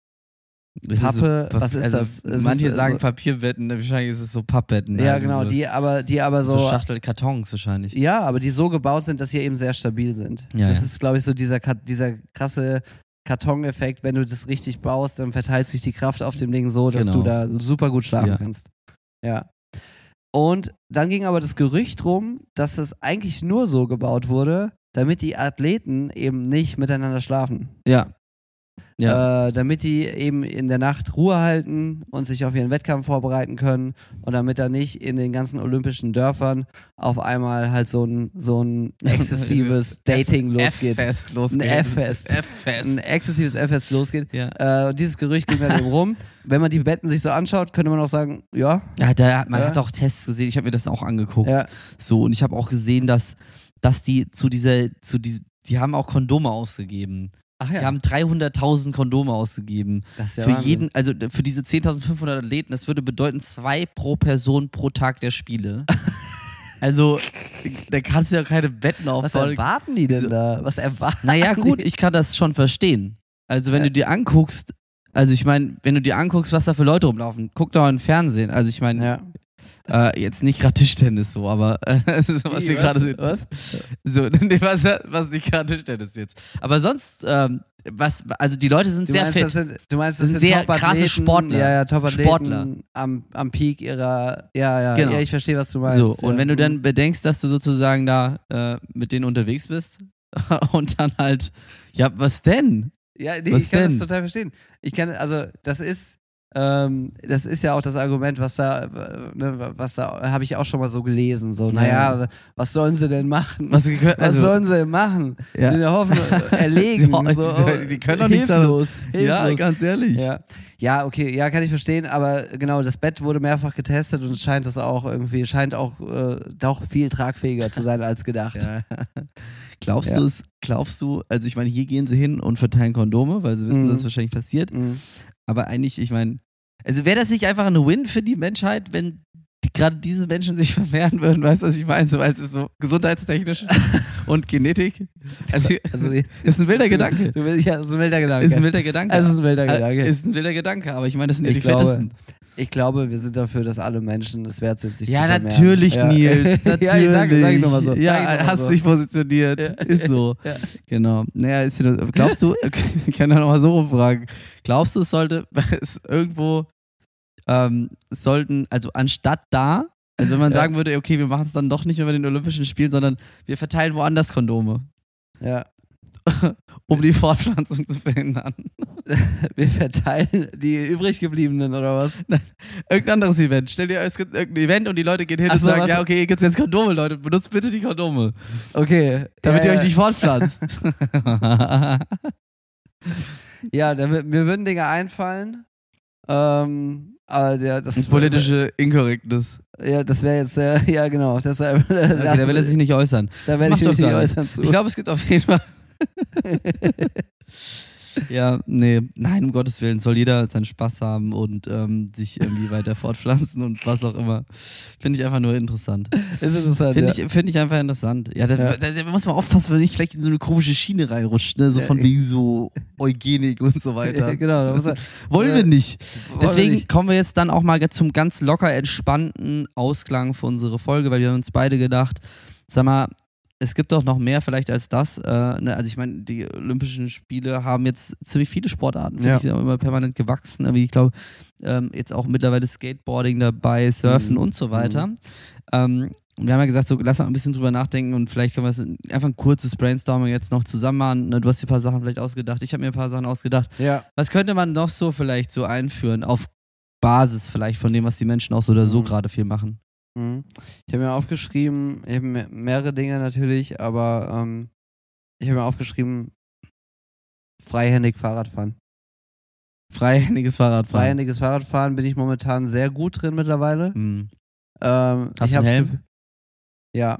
Das ist Pappe, so, was ist also das? Es Manche ist, sagen also, Papierbetten, wahrscheinlich ist es so Pappbetten. ja, halt, genau, so, die aber, die aber so so, Schachtel Kartons wahrscheinlich. ja, aber die so gebaut sind, dass sie eben sehr stabil sind. Ja, das ja. ist, glaube ich, so dieser, Ka- dieser krasse Kartoneffekt. Wenn du das richtig baust, dann verteilt sich die Kraft auf dem Ding so, dass Genau. du da super gut schlafen Ja. kannst. Ja. Und dann ging aber das Gerücht rum, dass das eigentlich nur so gebaut wurde, damit die Athleten eben nicht miteinander schlafen. Ja. Ja. Äh, damit die eben in der Nacht Ruhe halten und sich auf ihren Wettkampf vorbereiten können und damit da nicht in den ganzen olympischen Dörfern auf einmal halt so ein, so ein exzessives Dating losgeht. F-Fest Ein losgeht. F-Fest. F-Fest. Ein exzessives F-Fest losgeht. Ja. Äh, und dieses Gerücht ging dann eben rum. Wenn man die Betten sich so anschaut, könnte man auch sagen, ja, Ja, da, man Ja. hat auch Tests gesehen, ich habe mir das auch angeguckt. ja, So, und ich habe auch gesehen, dass, dass die zu dieser, zu die, die haben auch Kondome ausgegeben. ach Die ja, haben dreihunderttausend Kondome ausgegeben. das ist ja für Wahnsinn. jeden, also für diese zehntausendfünfhundert Athleten, das würde bedeuten zwei pro Person pro Tag der Spiele. Also, da kannst du ja keine Betten Was aufbauen. erwarten die denn So- da? Was erwarten Naja, gut, die? ich kann das schon verstehen. Also, wenn Ja. du dir anguckst, also ich meine, wenn du dir anguckst, was da für Leute rumlaufen, guck doch mal im Fernsehen. Also ich meine, Ja. äh, jetzt nicht gerade Tischtennis so, aber äh, das ist, was Wie, wir was? gerade sehen. Was? So, nee, was, was nicht gerade Tischtennis jetzt. Aber sonst, ähm, was, also die Leute sind Du sehr meinst, fit. das sind, du meinst, das Das sind, sind sehr Top-Athleten, krasse Sportler. Ja, ja, Top-Athleten Sportler. am, am Peak ihrer, ja, ja, Genau. ja, ich verstehe, was du meinst. So, ja. und wenn du Mhm. dann bedenkst, dass du sozusagen da äh, mit denen unterwegs bist und dann halt, ja, was denn? Ja, nee, was ich kann denn? das total verstehen. Ich kann, also, das ist, ähm, das ist ja auch das Argument, was da, äh, ne, was da, habe ich auch schon mal so gelesen, so, naja, was sollen sie denn machen? Was, also, Was sollen sie denn machen? Ja. Die in der Hoffnung, erlegen. Die- so, die- die können doch nichts hilflos, Ja, hilflos. ganz ehrlich. Ja. ja, okay, ja, kann ich verstehen, aber genau, das Bett wurde mehrfach getestet und es scheint das auch irgendwie, scheint auch äh, doch viel tragfähiger zu sein als gedacht. Ja. Glaubst Ja. du es, glaubst du, also ich meine, hier gehen sie hin und verteilen Kondome, weil sie wissen, Mhm. dass es wahrscheinlich passiert. Mhm. Aber eigentlich, ich meine, also wäre das nicht einfach ein Win für die Menschheit, wenn die, gerade diese Menschen sich vermehren würden, weißt du, was ich meine? So, also so gesundheitstechnisch und Genetik. Also, Also jetzt, ist ein wilder Gedanke. Du willst, ja, das ist ein wilder Gedanke. Ist ein wilder Gedanke. Es ist ein wilder Äh, Gedanke. Ist ein wilder Gedanke, aber ich meine, das sind ja Ich die glaube, Fettesten. Ich glaube, wir sind dafür, dass alle Menschen es wert sind, sich Ja, zu vermehren. natürlich, ja. Nils. Natürlich. ja, ich sag, sag ich nochmal so. Ja, Sag ich noch mal hast so. dich positioniert. Ja. Ist so. Ja. Genau. Naja, ist ja, glaubst du, ich kann da nochmal so rumfragen, glaubst du, es sollte es irgendwo ähm, sollten, also anstatt da, also wenn man Ja. sagen würde, okay, wir machen es dann doch nicht mehr bei den Olympischen Spielen, sondern wir verteilen woanders Kondome, Ja. um die Fortpflanzung zu verhindern. Wir verteilen die übrig gebliebenen oder was? Irgendein anderes Event. Stell dir, es gibt irgendein Event und die Leute gehen hin Ach und so, sagen, was- ja, okay, hier gibt's jetzt Kondome, Leute, benutzt bitte die Kondome, Okay. damit ja, ihr ja. euch nicht fortpflanzt. Ja, da, wür- mir würden Dinge einfallen. Ähm, aber der, das Das politische Inkorrektness. Ja, das wäre jetzt, äh, ja genau. Das wär, Okay, da will er sich nicht äußern. Da Das werde ich macht mich doch nicht gar äußern zu. Ich glaube, es gibt auf jeden Fall. Ja, nee, nein, um Gottes Willen, soll jeder seinen Spaß haben und ähm, sich irgendwie weiter fortpflanzen und was auch immer. Finde ich einfach nur interessant. Ist interessant, Finde ja. ich, find ich einfach interessant. Ja, da, Ja. da, da muss man aufpassen, wenn man nicht gleich in so eine komische Schiene reinrutscht, ne? So Ja, von ich- wegen so Eugenik und so Ja, weiter. genau. Da muss er, Wollen äh, wir nicht. wollen wir Deswegen nicht. kommen wir jetzt dann auch mal zum ganz locker entspannten Ausklang für unsere Folge, weil wir haben uns beide gedacht, sag mal, es gibt doch noch mehr vielleicht als das. Äh, ne? Also ich meine, die Olympischen Spiele haben jetzt ziemlich viele Sportarten, finde Ja. ich, sind auch immer permanent gewachsen. Aber ich glaube, ähm, jetzt auch mittlerweile Skateboarding dabei, Surfen Mhm. und so weiter. Ähm, und wir haben ja gesagt, so, lass mal ein bisschen drüber nachdenken und vielleicht können wir es einfach ein kurzes Brainstorming jetzt noch zusammen machen. Ne? Du hast dir ein paar Sachen vielleicht ausgedacht, ich habe mir ein paar Sachen ausgedacht. Ja. Was könnte man noch so vielleicht so einführen, auf Basis vielleicht von dem, was die Menschen auch so oder so Mhm. gerade viel machen? Mhm. Ich habe mir aufgeschrieben, ich habe me- mehrere Dinge natürlich, aber ähm, ich habe mir aufgeschrieben, freihändig Fahrradfahren. Freihändiges Fahrradfahren. Freihändiges Fahrradfahren bin ich momentan sehr gut drin mittlerweile. Mhm. Ähm, Hast ich du einen hab's Helm? ge- Ja.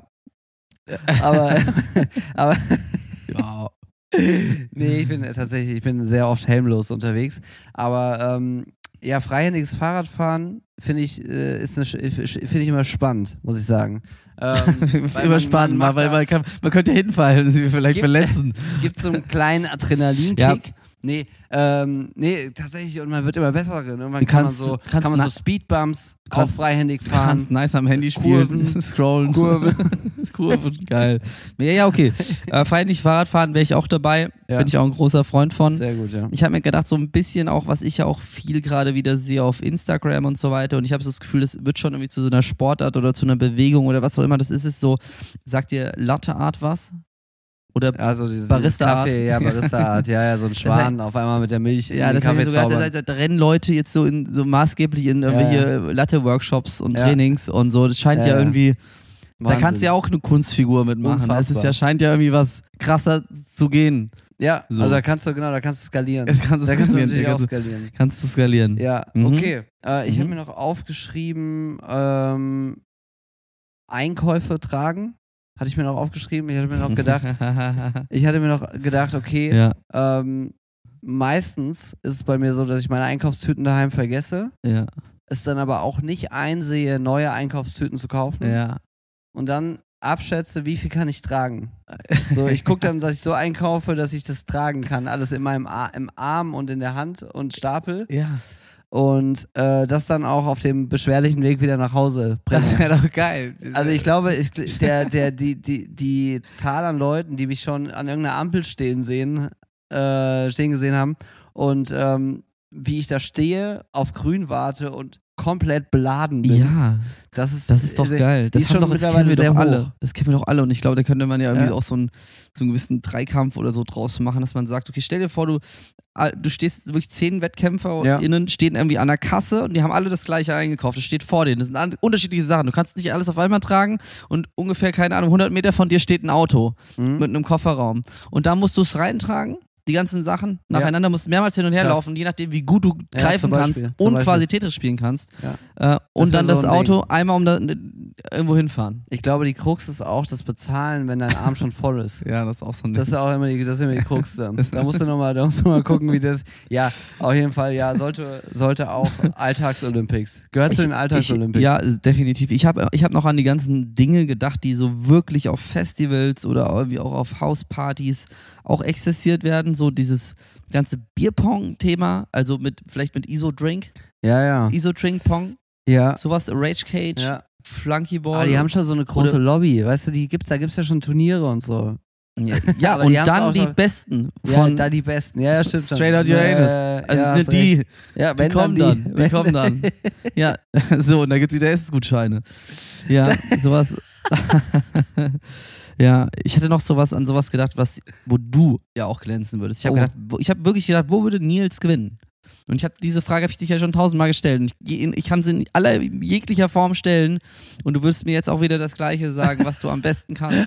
aber, aber Ja. nee, ich bin tatsächlich, ich bin sehr oft helmlos unterwegs. Aber ähm, ja, freihändiges Fahrradfahren finde ich, äh, ist eine, sch- finde ich immer spannend, muss ich sagen. Ähm, weil Immer man- spannend, man mal, macht weil da- man, kann, man könnte hinfallen und sie vielleicht Gibt- verletzen. gibt so einen kleinen Adrenalinkick. Ja. Nee, ähm, nee, tatsächlich, und man wird immer besser drin. Irgendwann Du kann kannst- man so, kannst kann man na- so Speedbumps auch kannst- freihändig Du fahren. kannst nice am Handy spielen, Kurven. scrollen. Kurven. Kurven, geil. Ja, ja, okay. Äh, freihändig Fahrradfahren wäre ich auch dabei. Ja. Bin ich auch ein großer Freund von. Sehr gut, ja. Ich habe mir gedacht, so ein bisschen auch, was ich ja auch viel gerade wieder sehe auf Instagram und so weiter. Und ich habe so das Gefühl, das wird schon irgendwie zu so einer Sportart oder zu einer Bewegung oder was auch immer das ist. Es so, sagt dir Latte Art was? Oder Also dieses, dieses Barista-Art. Kaffee, ja, Barista-Art, ja, ja, so ein Schwan auf einmal mit der Milch ja, in den das habe Kaffee ich sogar, zaubern. da, da, da rennen Leute jetzt so in so maßgeblich in irgendwelche Latte-Workshops und Ja. Trainings und so. Das scheint ja, Ja, ja. irgendwie, da Wahnsinn. kannst du ja auch eine Kunstfigur mitmachen. Es ist Unfassbar. ja, scheint ja irgendwie was krasser zu gehen. Ja, So. also da kannst du, genau, da kannst du skalieren. Das kannst du da kannst du skalieren, natürlich da auch kannst du- skalieren. Kannst du skalieren. Ja, Mhm. okay. Äh, ich Mhm. habe mir noch aufgeschrieben, ähm, Einkäufe tragen. Hatte ich mir noch aufgeschrieben. Ich hatte mir noch gedacht, ich hatte mir noch gedacht, okay, ja, ähm, meistens ist es bei mir so, dass ich meine Einkaufstüten daheim vergesse, ja, es dann aber auch nicht einsehe, neue Einkaufstüten zu kaufen ja. und dann abschätze, wie viel kann ich tragen. So, ich gucke dann, dass ich so einkaufe, dass ich das tragen kann. Alles in meinem Ar- im Arm und in der Hand und Stapel. Ja. Und äh, das dann auch auf dem beschwerlichen Weg wieder nach Hause Das bringen. wäre doch geil. Also ich glaube, ich, der, der, die, die, die Zahl an Leuten, die mich schon an irgendeiner Ampel stehen sehen, äh, stehen gesehen haben und ähm, wie ich da stehe, auf grün warte und komplett beladen bin. Ja, Das ist, das ist doch also, geil. die Das, ist haben schon doch, das mittlerweile kennen wir sehr doch hoch. alle. Das kennen wir doch alle. Und ich glaube, da könnte man ja irgendwie Ja. auch so einen, so einen gewissen Dreikampf oder so draus machen, dass man sagt, okay, stell dir vor, du, du stehst wirklich zehn Wettkämpfer Ja. innen stehen irgendwie an der Kasse und die haben alle das gleiche eingekauft. Das steht vor denen. Das sind an- unterschiedliche Sachen. Du kannst nicht alles auf einmal tragen und ungefähr, keine Ahnung, hundert Meter von dir steht ein Auto Mhm. mit einem Kofferraum. Und da musst du es reintragen. Die ganzen Sachen nacheinander, musst du mehrmals hin und her Krass. laufen, je nachdem, wie gut du Ja, greifen zum Beispiel, kannst zum und Beispiel. quasi Tetris spielen kannst. Ja. Äh, und wär dann so das ein Auto einmal um da, irgendwo hinfahren. Ich glaube, die Krux ist auch das Bezahlen, wenn dein Arm schon voll ist. Ja, das ist auch so ein Das ist auch immer die, das ist immer die Krux dann. Da musst du nochmal, da musst du mal gucken, wie das. Ja, auf jeden Fall, ja, sollte, sollte auch Alltagsolympics. Gehört zu den Alltagsolympics. Ich, ja, definitiv. Ich habe ich hab noch an die ganzen Dinge gedacht, die so wirklich auf Festivals oder irgendwie auch auf Hauspartys auch existiert werden. So dieses ganze Bierpong-Thema, also mit vielleicht mit Iso-Drink, Ja, ja. Iso-Drink-Pong, Ja. sowas, Rage Cage, ja. Flunkyball. Aber die haben schon so eine große Oder- Lobby. Weißt du, die gibt's, da gibt es ja schon Turniere und so. Ja, ja Aber die und haben's dann auch die noch- besten Ja, von da die Besten. Ja, ja, stimmt schon. Straight Out Your Ja, Anus. ja, Also ja, ne, hast die, recht. Ja, die wenn kommen dann. dann. Die. Die kommen dann. Ja, so, und da gibt's wieder Essensgutscheine. Ja, sowas. Ja, ich hatte noch sowas an sowas gedacht, was, wo du ja auch glänzen würdest. Ich habe Oh. gedacht, wo, ich habe wirklich gedacht, wo würde Nils gewinnen? Und ich habe diese Frage habe ich dich ja schon tausendmal gestellt. Und ich, ich kann sie in aller jeglicher Form stellen. Und du wirst mir jetzt auch wieder das Gleiche sagen, was du am besten kannst.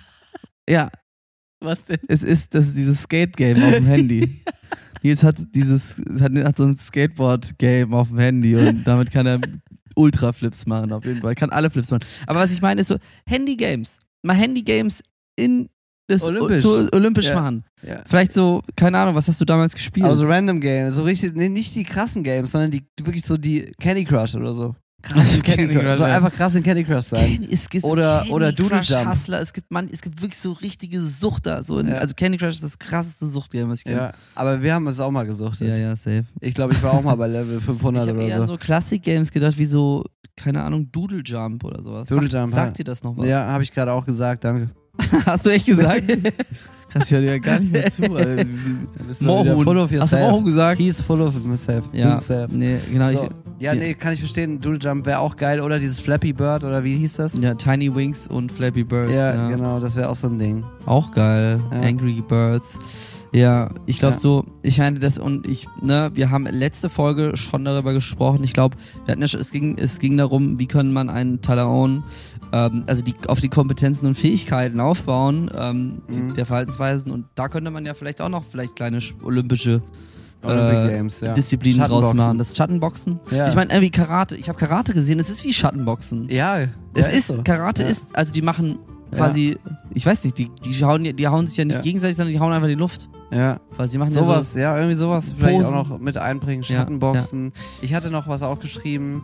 Ja, Was denn? es ist das ist dieses Skate-Game auf dem Handy. Nils hat dieses hat, hat so ein Skateboard-Game auf dem Handy und damit kann er Ultra-Flips machen auf jeden Fall. Kann alle Flips machen. Aber was ich meine ist so Handy-Games. Mal Handy-Games in das Olympisch. zu olympisch Ja. machen. Ja. Vielleicht so, keine Ahnung, was hast du damals gespielt? Aber so random Games, so richtig, nee, nicht die krassen Games, sondern die wirklich so die Candy Crush oder so. Krass in Candy, Candy Crush. Crush, So ja. einfach krass in Candy Crush sein. Es gibt Oder- so oder Candy Doodle Crush Jump. Hustler. Es gibt, Mann, es gibt wirklich so richtige Suchter. So in, Ja. Also Candy Crush ist das krasseste Suchtgame, was ich kenne. Ja, aber wir haben es auch mal gesuchtet. Ja, ja, safe. Ich glaube, ich war auch mal bei Level Ich fünfhundert habe oder eher so. an so Classic-Games gedacht, wie so, keine Ahnung, Doodle Jump oder sowas. Doodle Sag, Jump, sagt ja. dir das noch was? Ja, habe ich gerade auch gesagt, danke. Hast du echt gesagt? Krass, ich höre dir ja gar nicht mehr zu. Alter. Bist du wieder full of Hast du yourself. Morhun gesagt? He's full of himself. Ja, himself. nee, genau. So. Ich, Ja, nee, kann ich verstehen. Doodle Jump wäre auch geil. Oder dieses Flappy Bird oder wie hieß das? ja, Tiny Wings und Flappy Birds. Ja, Ja, genau, das wäre auch so ein Ding. Auch geil. Ja. Angry Birds. Ja, ich glaube Ja. so, ich meine das und ich, ne, wir haben letzte Folge schon darüber gesprochen. Ich glaube, wir hatten ja schon, es ging, es ging darum, wie kann man einen Talaon, ähm, also die, auf die Kompetenzen und Fähigkeiten aufbauen, ähm, die, Mhm. der Verhaltensweisen und da könnte man ja vielleicht auch noch vielleicht kleine sch- olympische Olympic äh, Games, ja. Disziplinen draus Schattenboxen. machen. Das Schattenboxen. Ja. Ich meine, irgendwie Karate, ich habe Karate gesehen, es ist wie Schattenboxen. Ja, Es ja, ist, so. Karate Ja. ist, also die machen quasi, ich weiß nicht, die, die, hauen, die hauen sich ja nicht Ja. gegenseitig, sondern die hauen einfach in die Luft. Ja, Quasi, die machen sowas, ja ja, irgendwie sowas vielleicht Posen. auch noch mit einbringen, Ja, Schattenboxen. Ich hatte noch was aufgeschrieben,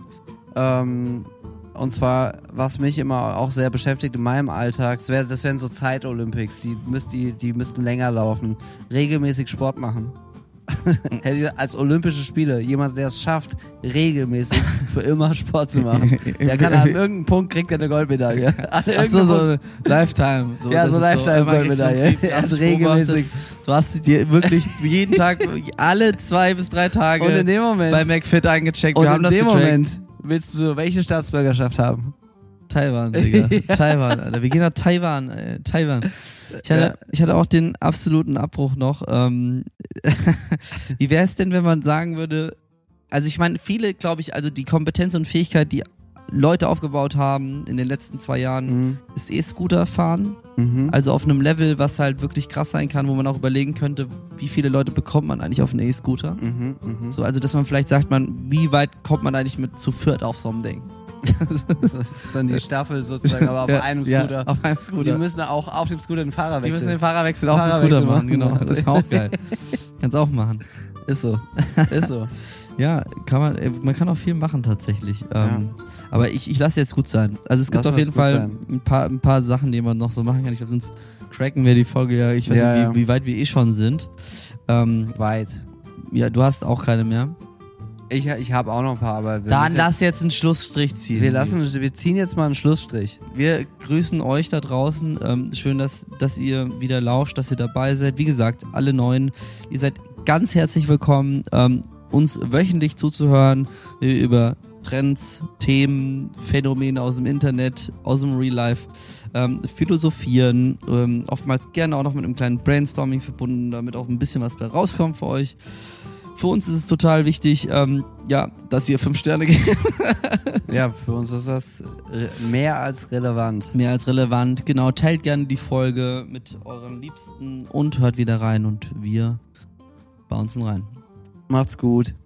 ähm, und zwar, was mich immer auch sehr beschäftigt in meinem Alltag, das, wär, das wären so Zeit-Olympics, die, müsst, die, die müssten länger laufen, regelmäßig Sport machen. Hätte ich als Olympische Spiele jemand, der es schafft, regelmäßig für immer Sport zu machen, der kann an irgendeinem Punkt kriegt er eine Goldmedaille. An Achso, irgendeinem so Punkt- eine Lifetime. So, ja, das so ist Lifetime-Goldmedaille. immer Er hat richtig regelmäßig. Du hast dir wirklich jeden Tag, alle zwei bis drei Tage Und in dem Moment, bei McFit eingecheckt. und Wir haben in das dem getrackt. Moment willst du welche Staatsbürgerschaft haben? Taiwan, Digga. Ja. Taiwan, Alter. Wir gehen nach Taiwan, ey. Taiwan. Ich hatte, Ja. ich hatte auch den absoluten Abbruch noch. Ähm, wie wäre es denn, wenn man sagen würde, also ich meine, viele, glaube ich, also die Kompetenz und Fähigkeit, die Leute aufgebaut haben in den letzten zwei Jahren, Mhm. ist E-Scooter fahren. Mhm. Also auf einem Level, was halt wirklich krass sein kann, wo man auch überlegen könnte, wie viele Leute bekommt man eigentlich auf einen E-Scooter. Mhm, mhm. So, also dass man vielleicht sagt, man, wie weit kommt man eigentlich mit zu viert auf so einem Ding? Das ist dann die Staffel sozusagen, aber auf Ja, einem ja, Scooter. auf einem Die Scooter. müssen auch auf dem Scooter den Fahrer Die müssen wechseln. den Fahrerwechsel auf dem Fahrerwechsel Scooter machen, machen. genau. Das ist auch geil. Kannst auch machen. Ist so. Ist so. Ja, kann man, äh, man kann auch viel machen tatsächlich. Ähm, aber ich, ich lasse jetzt gut sein. Also es gibt Lass auf jeden was gut Fall sein. ein paar, ein paar Sachen, die man noch so machen kann. Ich glaube, sonst cracken wir die Folge ja. Ich weiß Ja, nicht, ja. wie, wie weit wir eh schon sind. Ähm, Weit. ja, du hast auch keine mehr. Ich, ich habe auch noch ein paar, aber wir Dann müssen lass jetzt einen Schlussstrich ziehen. jetzt, wir lassen, wir ziehen jetzt mal einen Schlussstrich. Wir grüßen euch da draußen. Ähm, schön, dass, dass ihr wieder lauscht, dass ihr dabei seid. Wie gesagt, alle Neuen, ihr seid ganz herzlich willkommen, ähm, uns wöchentlich zuzuhören äh, über Trends, Themen, Phänomene aus dem Internet, aus dem Real Life, ähm, philosophieren, ähm, oftmals gerne auch noch mit einem kleinen Brainstorming verbunden, damit auch ein bisschen was bei rauskommt für euch. Für uns ist es total wichtig, ähm, ja, dass ihr fünf Sterne gebt. Ja, für uns ist das re- mehr als relevant. Mehr als relevant. Genau, teilt gerne die Folge mit euren Liebsten und hört wieder rein und wir bouncen rein. Macht's gut.